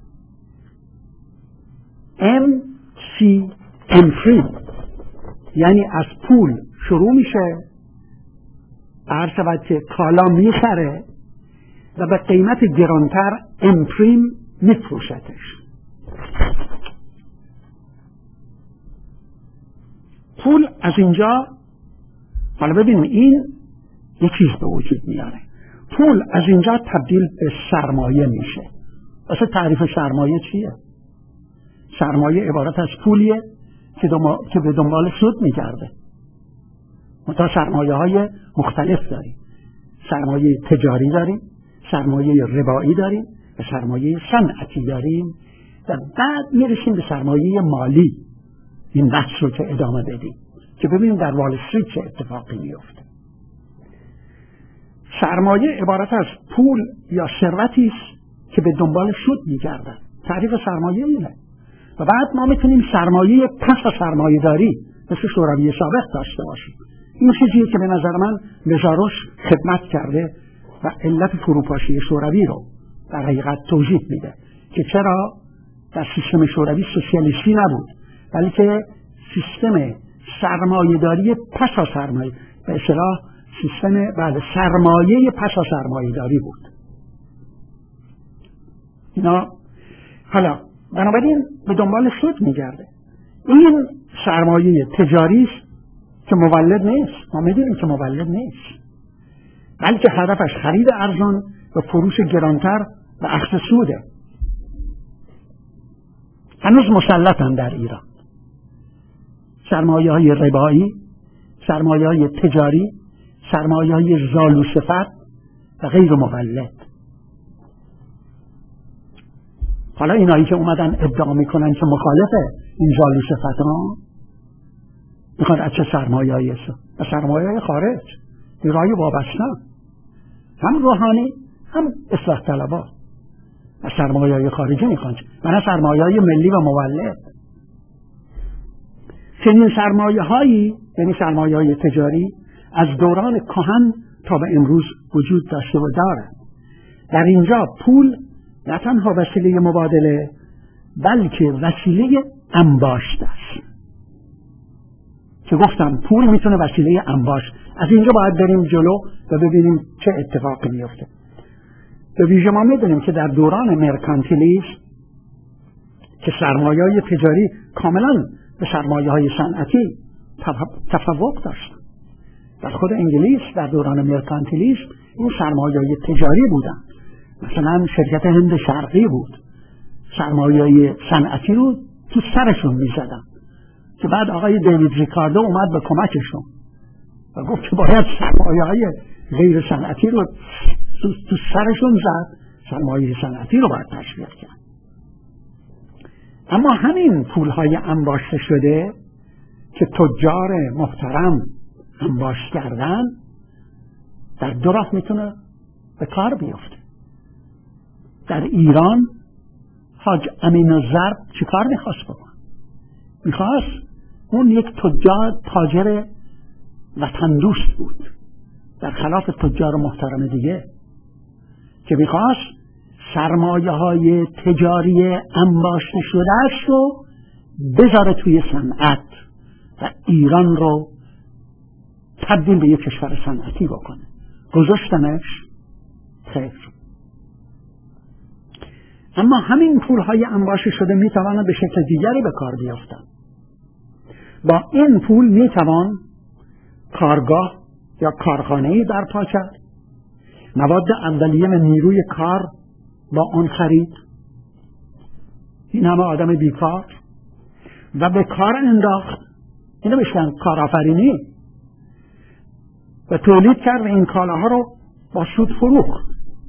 MCM3، یعنی از پول شروع میشه، هر شود که کالا میخره و به قیمت گرانتر امپریم میفروشتش. پول از اینجا، حالا ببینیم این یک چیز به وجود میاره. پول از اینجا تبدیل به سرمایه میشه. اصلا تعریف سرمایه چیه؟ سرمایه عبارت از پولیه که به دنبال سود میگرده. متا سرمایه های مختلف داریم. سرمایه تجاری داریم، سرمایه ربایی داریم و سرمایه صنعتی داریم و بعد میرسیم به سرمایه مالی. این بحث رو که ادامه بدیم که ببینیم در وال استریت چه اتفاقی میفته. سرمایه عبارت از پول یا ثروتی است که به دنبال سود میگردد. تعریف سرمایه اینه. و بعد ما میتونیم سرمایه پس سرمایه داری مثل شوروی سابق داشته باشیم. این چیزیه که به نظر من لژاروش خدمت کرده و علت فروپاشی شوروی رو در حقیقت توضیح میده که چرا در سیستم شوروی سوسیالیستی نبود بلکه سیستم سرمایه‌داری پس از سرمایه، به اصطلاح سیستم سرمایه پس از سرمایه‌داری بود. اینا حالا بنابراین به دنبال سود میگرده. این سرمایه تجاری است که مولد نیست. ما میدونیم که مولد نیست، بلکه هدفش خرید ارزان و فروش گرانتر و اخذ سوده. هنوز مسلطن در ایران سرمایه‌های ربایی، سرمایه‌های تجاری، سرمایه‌های زالوصفت و غیر مولد. حالا اینایی که اومدن ادعا میکنن که مخالفه این زالوصفت ها میخوان از چه سرمایه‌ای است؟ از سرمایه‌های خارج، ایرانی وابسته، هم روحانی هم اصلاح طلبا، از سرمایه‌های خارجی میخوان و نه سرمایه‌های ملی و مولد. چنین سرمایه‌هایی یعنی سرمایه‌های تجاری از دوران کهن تا به امروز وجود داشته و دارد. در اینجا پول نه تنها وسیله مبادله بلکه وسیله انباشت است. که گفتم پول میتونه وسیله انباشت. از اینجا باید بریم جلو و ببینیم چه اتفاقی میفته. به ویژه ما میدونیم که در دوران مرکانتیلیسم که سرمایه‌های تجاری کاملا به سرمایه‌های صنعتی تفوق داشت. در خود انگلیس در دوران مرکانتیلیسم این سرمایه‌های تجاری بودن. مثلا شرکت هند شرقی بود، سرمایه‌های صنعتی رو تو سرشون می‌زدن که بعد آقای دیوید ریکاردو اومد به کمکشون و گفت که باید سرمایه‌های غیر صنعتی رو تو سرشون زد، سرمایه صنعتی رو باید تشویق کرد. اما همین پول‌های انباشته شده که تجار محترم انباشت کردن در دو راه میتونه به کار بیفته. در ایران حاج امین الضرب چی کار میخواست بکنه؟ میخواست اون یک تاجر وطن دوست بود، در خلاف تجار محترم دیگه، که میخواست سرمایه های تجاری انباشته شدهش رو بذاره توی صنعت و ایران رو تبدیل به یک کشور صنعتی بکنه. گذاشتنش خیر. اما همین پولهای انباشته شده میتوانه به شکل دیگری به کار بیفتن. با این پول میتوان کارگاه یا کارخانه‌ای برپا کرد، مواد اولیه و نیروی کار با آن خرید، این همه آدم بیکار، و به کار انداخت، اینو بشکن کارآفرینی، و تولید کرد و این کالاها رو با سود فروخت.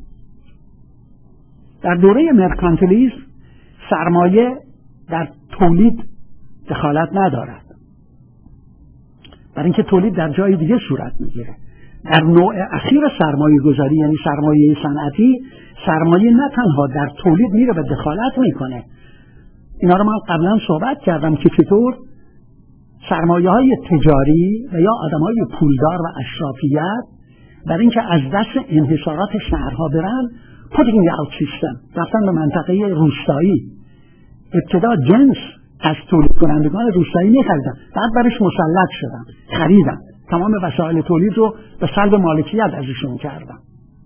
در دوره مرکانتیلیسم سرمایه در تولید دخالت ندارد، برای اینکه تولید در جای دیگه صورت میگیره. در نوع اخیر سرمایه گذاری یعنی سرمایه صنعتی، سرمایه نه تنها در تولید میره و دخالت میکنه. اینا رو من قبلا صحبت کردم که چطور سرمایه های تجاری و یا آدم های پولدار و اشرافیت برای اینکه از دست انحصارات شهرها برن putting out system، رفتن به منطقه روستایی، ابتدا جنس از تولید کنندگان روستایی می‌خریدن، بعد برش مسلط شدن، خریدن، تمام وسایل تولید رو به سلب مالکیت ازشون کردن.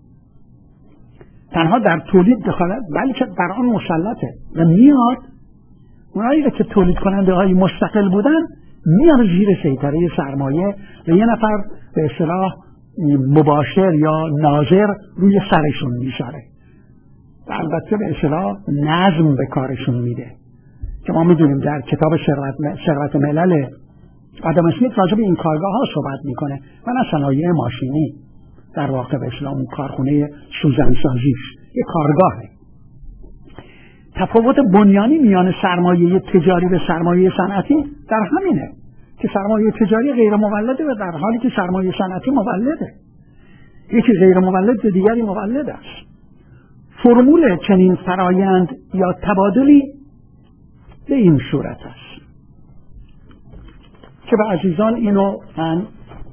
تنها در تولید دخالت بلکه بر آن مسلطه و میاد اونایی که تولید کننده های مستقل بودن میاد زیر سیطره سرمایه و یه نفر به اصطلاح مباشر یا ناظر روی سرشون میذاره و البته به اصطلاح نظم به کارشون میده، که ما میدونیم در کتاب ثروت ملل آدم اسمیت راجع به این کارگاه ها صحبت میکنه و نه صنایع ماشینی، در واقع به اصطلاح اون کارخونه سوزنسازیش یه کارگاهه. تفاوت بنیانی میان سرمایه تجاری و سرمایه صنعتی در همینه که سرمایه تجاری غیر مولده و در حالی که سرمایه صنعتی مولده. یکی غیر مولد و دیگری مولد است. فرمول چنین فرایند یا تبادلی به این صورت است که به عزیزان اینو من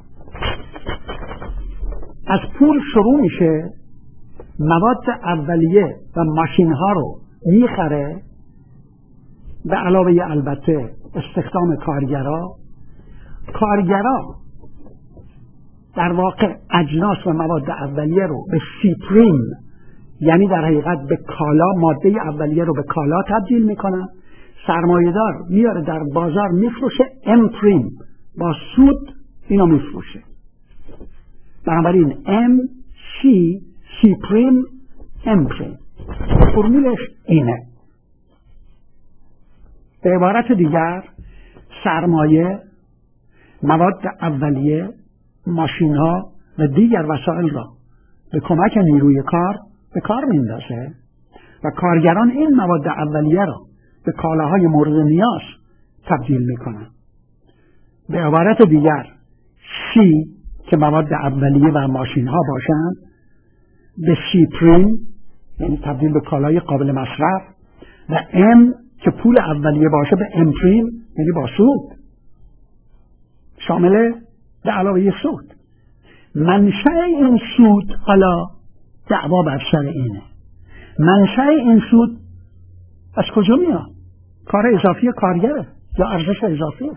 از پول شروع میشه، مواد اولیه و ماشین ها رو میخره، به علاوه البته استخدام کارگرا در واقع اجناس و مواد اولیه رو به سیپریم، یعنی در حقیقت به کالا، ماده اولیه رو به کالا تبدیل میکنن، سرمایه‌دار میاره در بازار میفروشه امپریم با سود اینو میفروشه. بنابراین MC C پریم M پریم فرمولش اینه. به عبارت دیگر سرمایه، مواد اولیه، ماشین ها و دیگر وسایل را به کمک نیروی کار به کار میندازه و کارگران این مواد اولیه را به کالاهای مورد نیاز تبدیل میکنن. به عبارت دیگر C که مواد اولیه و ماشین ها باشند به C پریم یعنی تبدیل به کالای قابل مصرف و M که پول اولیه باشه به M پریم یعنی با سود، شامل به علاوه سود. منشأ این سود حالا دعوا بر سر اینه. منشأ این سود از کجا میاد؟ کار اضافی کارگره یا ارزش اضافیه.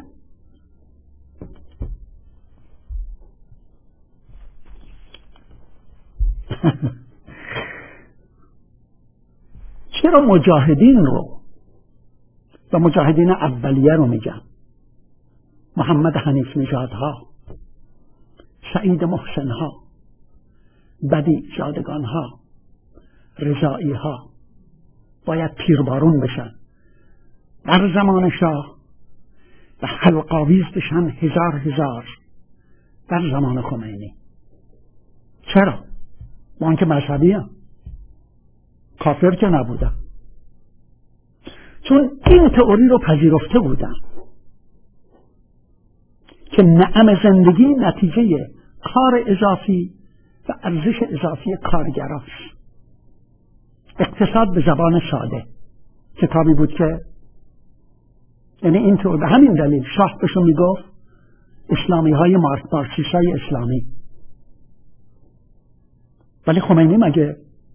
چرا مجاهدین رو و مجاهدین اولیه رو میگم؟ محمد حنیف نژادها، سعید محسنها، بدیع زادگانها، رضاییها باید تیربارون بشن در زمان شاه و حلقاویز بشن هزار در زمان خمینی. چرا؟ من که مذهبی هم کافر که نبودم، چون این تئوری رو پذیرفته بودم که نعم زندگی نتیجه کار اضافی و ارزش اضافی کارگراست. اقتصاد به زبان ساده کتابی بود که یعنی این طور به همین دلیل شاه بهشون میگفت اسلامی های مارکسیست های اسلامی. ولی خمینی مگه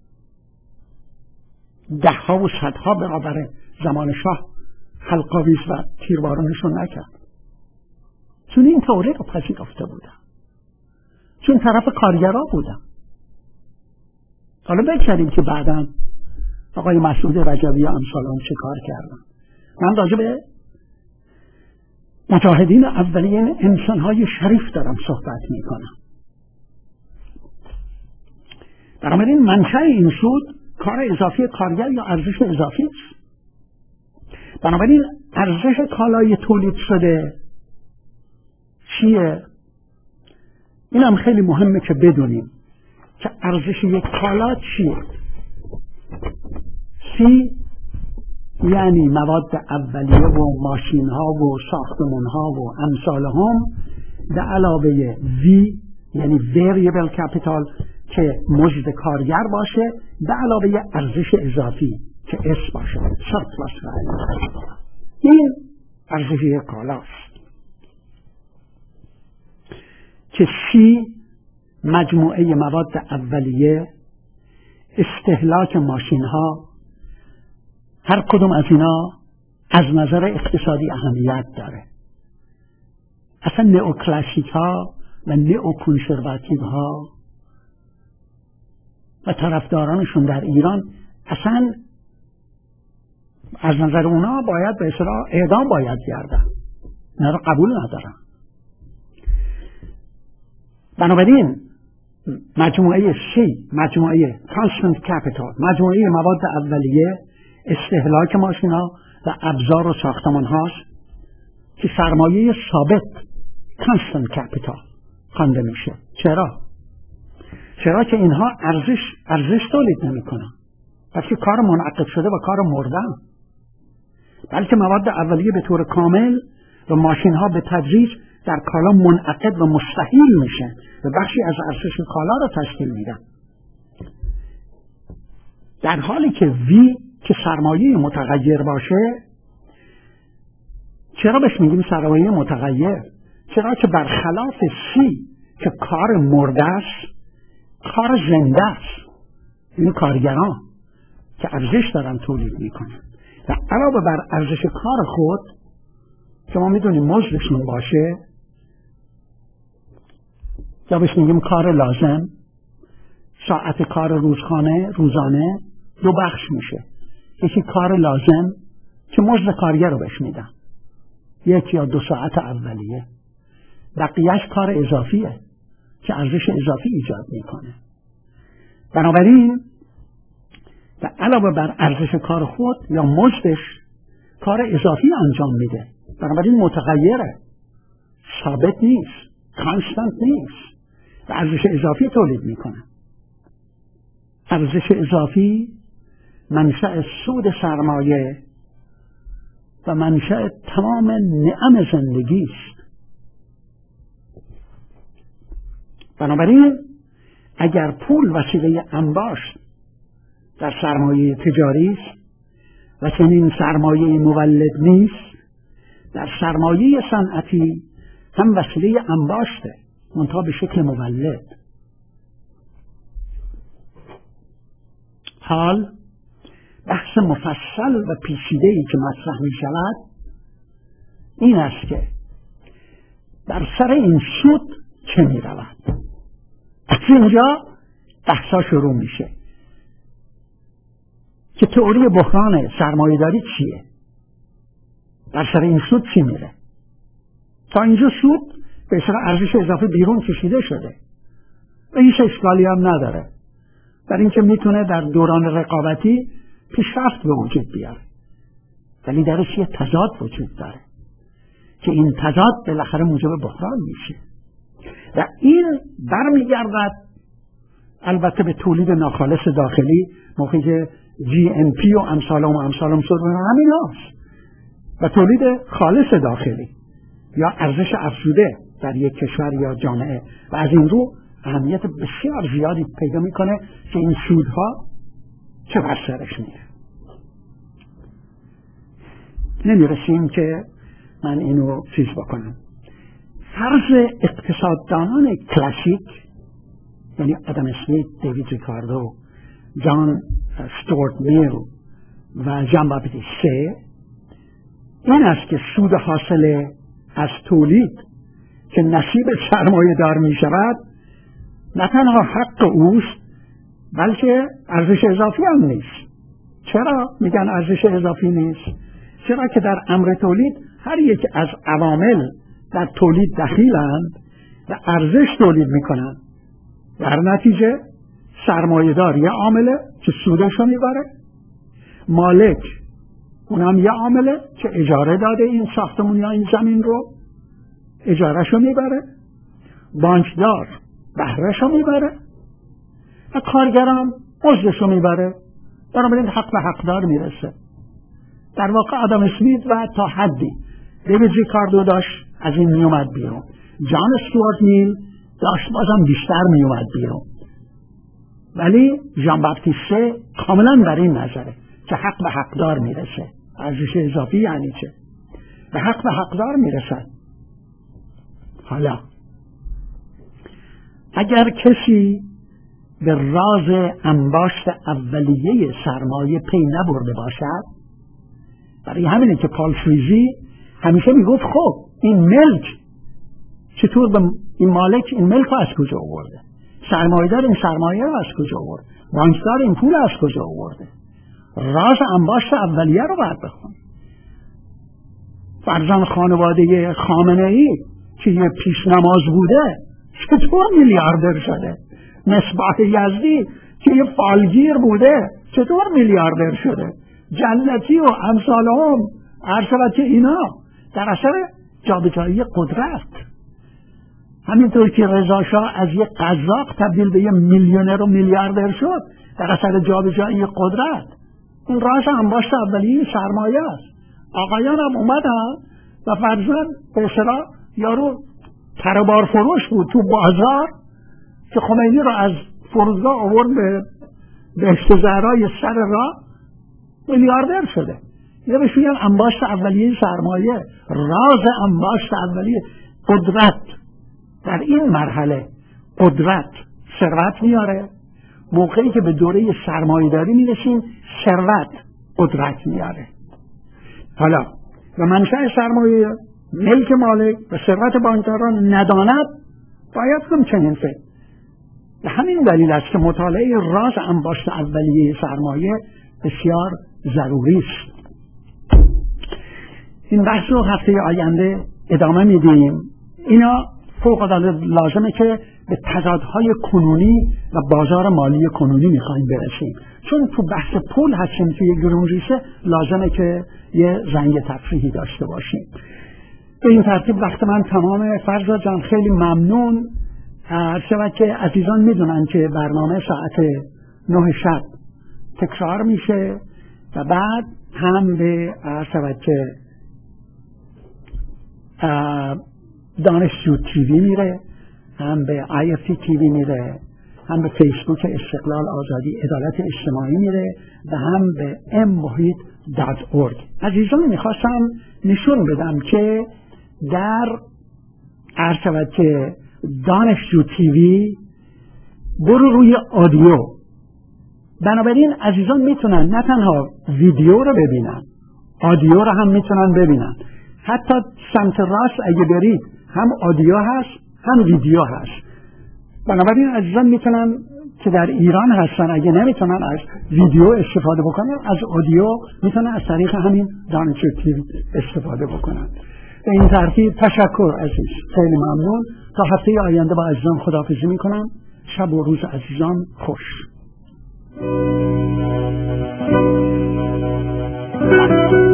دهها و صدها برابر زمان شاه حلقاویز و تیربارونشون نکرد؟ چون این تئوری رو پذیرفته بودم، چون طرف کارگرا بودم. حالا بگذاریم که بعداً آقای مسعود رجبی و امثالان چه کار کردن. من راجع به مجاهدین اولیه انسان‌های شریف دارم صحبت می‌کنم. بنابراین منشأ این سود کار اضافی کارگر یا ارزش اضافی است. بنابراین ارزش کالای تولید شده چیه؟ این هم خیلی مهمه که بدونیم که ارزش یک کالا چیه. C یعنی مواد اولیه و ماشین ها و ساختمان ها و امثال هم، به علاوه V یعنی variable capital که مزد کارگر باشه، به علاوه ارزش اضافی که S باشه، surplus value. این ارزش یک کالاست که C مجموعه مواد اولیه، استهلاک ماشین ها، هر کدوم از اینا از نظر اقتصادی اهمیت داره. اصلا نئوکلاسیک ها و نئوکنسرواتیو ها و طرفدارانشون در ایران اصلا از نظر اونا باید به اصطلاح اعدام باید گردن، اینا رو قبول ندارن. بنابراین مجموعه C، مجموعه constant capital، مجموعه مواد اولیه، استهلاک ماشینا و ابزار و ساختمان هاست که سرمایه ثابت constant capital خوانده میشه. چرا که اینها ارزش تولید نمیکنن، بلکه کار منعقد شده و کار مردن. بلکه مواد اولیه به طور کامل و ماشین ها به تدریج در کالا منعقد و مستحیل میشن و بخشی از ارزش کالا را تشکیل میدن. در حالی که V که سرمایه متغیر باشه، چرا بهش میگیم سرمایه متغیر؟ چرا که برخلاف C که کار مرده است، کار زنده است. این کارگران که ارزش دارن تولید میکنن و علاوه بر ارزش کار خود که ما میدونیم مزدشون باشه، یا بهش میگیم کار لازم، ساعت کار روزانه دو بخش میشه. یکی کار لازم که مزد کارگر رو بهش میدن، 1 یا 2 ساعت اولیه، بقیهش کار اضافیه که ارزش اضافی ایجاد میکنه. بنابراین و علاوه بر ارزش کار خود یا مزدش کار اضافی انجام میده. بنابراین متغیره، ثابت نیست، کانستانت نیست و ارزش اضافی تولید میکنه. ارزش اضافی منشأ سود سرمایه و منشأ تمام نعم زندگی است. بنابراین اگر پول وسیله انباشت در سرمایه تجاری است و چنین سرمایه مولد نیست، در سرمایه صنعتی هم وسیله انباشته منتها به شکل مولد. حال بحث مفصل و پیچیده‌ای که مطرح می شود این است که در سر این سود چه می رود. از اینجا بحثا شروع میشه که تئوری بحران سرمایه‌داری چیه، در سر این سود چی میره. تا اینجا سود به اصطلاح ارزش اضافه بیرون کشیده شده و هیچ اشکالی هم نداره، در اینکه میتونه در دوران رقابتی پیشرفت به وجود بیاره، ولی درش یه تضاد وجود داره که این تضاد بالاخره موجب بحران میشه و این برمیگردد البته به تولید ناخالص داخلی. موقعی که GNP و امثالم شد همین هاست و تولید خالص داخلی یا ارزش افزوده در یک کشور یا جامعه و از این رو اهمیت بسیار زیادی پیدا میکنه که این سودها چه بر سرش میره. نمیرسیم که من اینو چیز بکنم. فرض اقتصاددانان کلاسیک یعنی آدم اسمیت، دیوید ریکاردو، جان استوارت میل و ژان باپتیست سه این است که سود حاصل از تولید که نصیب سرمایه دار می شود نه تنها حق اوست بلکه ارزش اضافی هم نیست. چرا میگن ارزش اضافی نیست؟ چرا که در امر تولید هر یک از عوامل در تولید دخیلند و ارزش تولید میکنند. در نتیجه سرمایه دار یه عامله که سودشو میبره، مالک اونم یه عامله که اجاره داده این ساختمون یا این زمین رو اجارهشو میبره، بانکدار بهرهشو میبره و کارگرم مزدشو میبره. بنابراین حق به حقدار میرسه. در واقع آدم اسمیت و تا حدی دیوید ریکاردو داشت از این میومد بیرون، جان استوارت میل داشت بازم بیشتر میومد بیرون، ولی ژان باپتیست کاملا بر این نظره که حق به حقدار میرسه. ارزش اضافی یعنی چه؟ به حق به حقدار میرسد. حالا اگر کسی به راز انباشت اولیه سرمایه پی نبرده باشد، برای همینه که پال فریزی همیشه میگفت خب این ملک چطور به این مالک این ملک رو از کجا آورده، سرمایه‌دار این سرمایه رو از کجا آورده، بانکدار این پول از کجا آورده. راز انباشت اولیه رو باید بخون. فرزند خانواده خامنه‌ای که یه پیشنماز بوده چطور میلیاردر شده؟ مصباح یزدی که یه فالگیر بوده چطور میلیاردر شده؟ جنتی و امثالهم عرض که اینا در اثر جابجایی قدرت. همینطور که رضا شاه از یک قزاق تبدیل به یه میلیونر و میلیاردر شد در اثر جابجایی قدرت. این راز انباشت اولیه سرمایه است. آقایان هم اومدن و فرزن به اصطلاح یارو تربار فروش بود تو بازار که خمینی رو از فرودگاه آورد به بهشت زهرای سر راه، میلیاردر شده. یه بهش میگن انباشت اولیه سرمایه. راز انباشت اولیه قدرت. در این مرحله قدرت ثروت میاره. موقعی که به دوره سرمایه داری میرسیم ثروت قدرت میاره. حالا و منشأ سرمایه ملک مالک و ثروت بانکداران نداند باید هم چنین فکر. به همین دلیل است که مطالعه راز انباشت اولیه سرمایه بسیار ضروری است. این بحث رو هفته آینده ادامه میدیم. اینا فوق العاده لازمه که به تضادهای کنونی و بازار مالی کنونی میخوایم برسیم. چون تو بحث پول هستیم توی گرون ریشه، لازمه که یه رنگ تفریحی داشته باشیم. به این ترتیب وقت من تمام. فرزاد جان خیلی ممنون. عرض که عزیزان میدونن که برنامه ساعت 9 شب تکرار میشه و بعد هم به عرض که دانشجو تیوی میره، هم به IFT تیوی میره، هم به فیسبوک استقلال آزادی عدالت اجتماعی میره و هم به mmohit.org. عزیزان میخواستم نشون بدم که در عرض که دانشجو تیوی برو روی آدیو، بنابراین عزیزان میتونن نه تنها ویدیو رو ببینن، آدیو رو هم میتونن ببینن. حتی سمت راست اگه برید هم آدیو هست هم ویدیو هست. بنابراین عزیزان میتونن که در ایران هستن اگه نمیتونن از ویدیو استفاده بکنن، از آدیو میتونن از طریق همین دانشجو تیوی استفاده بکنن. به این ترتیب تشکر عزیز، خیلی ممنون. تا هفته آینده با عزیزان خداحافظی میکنم. شب و روز عزیزان خوش.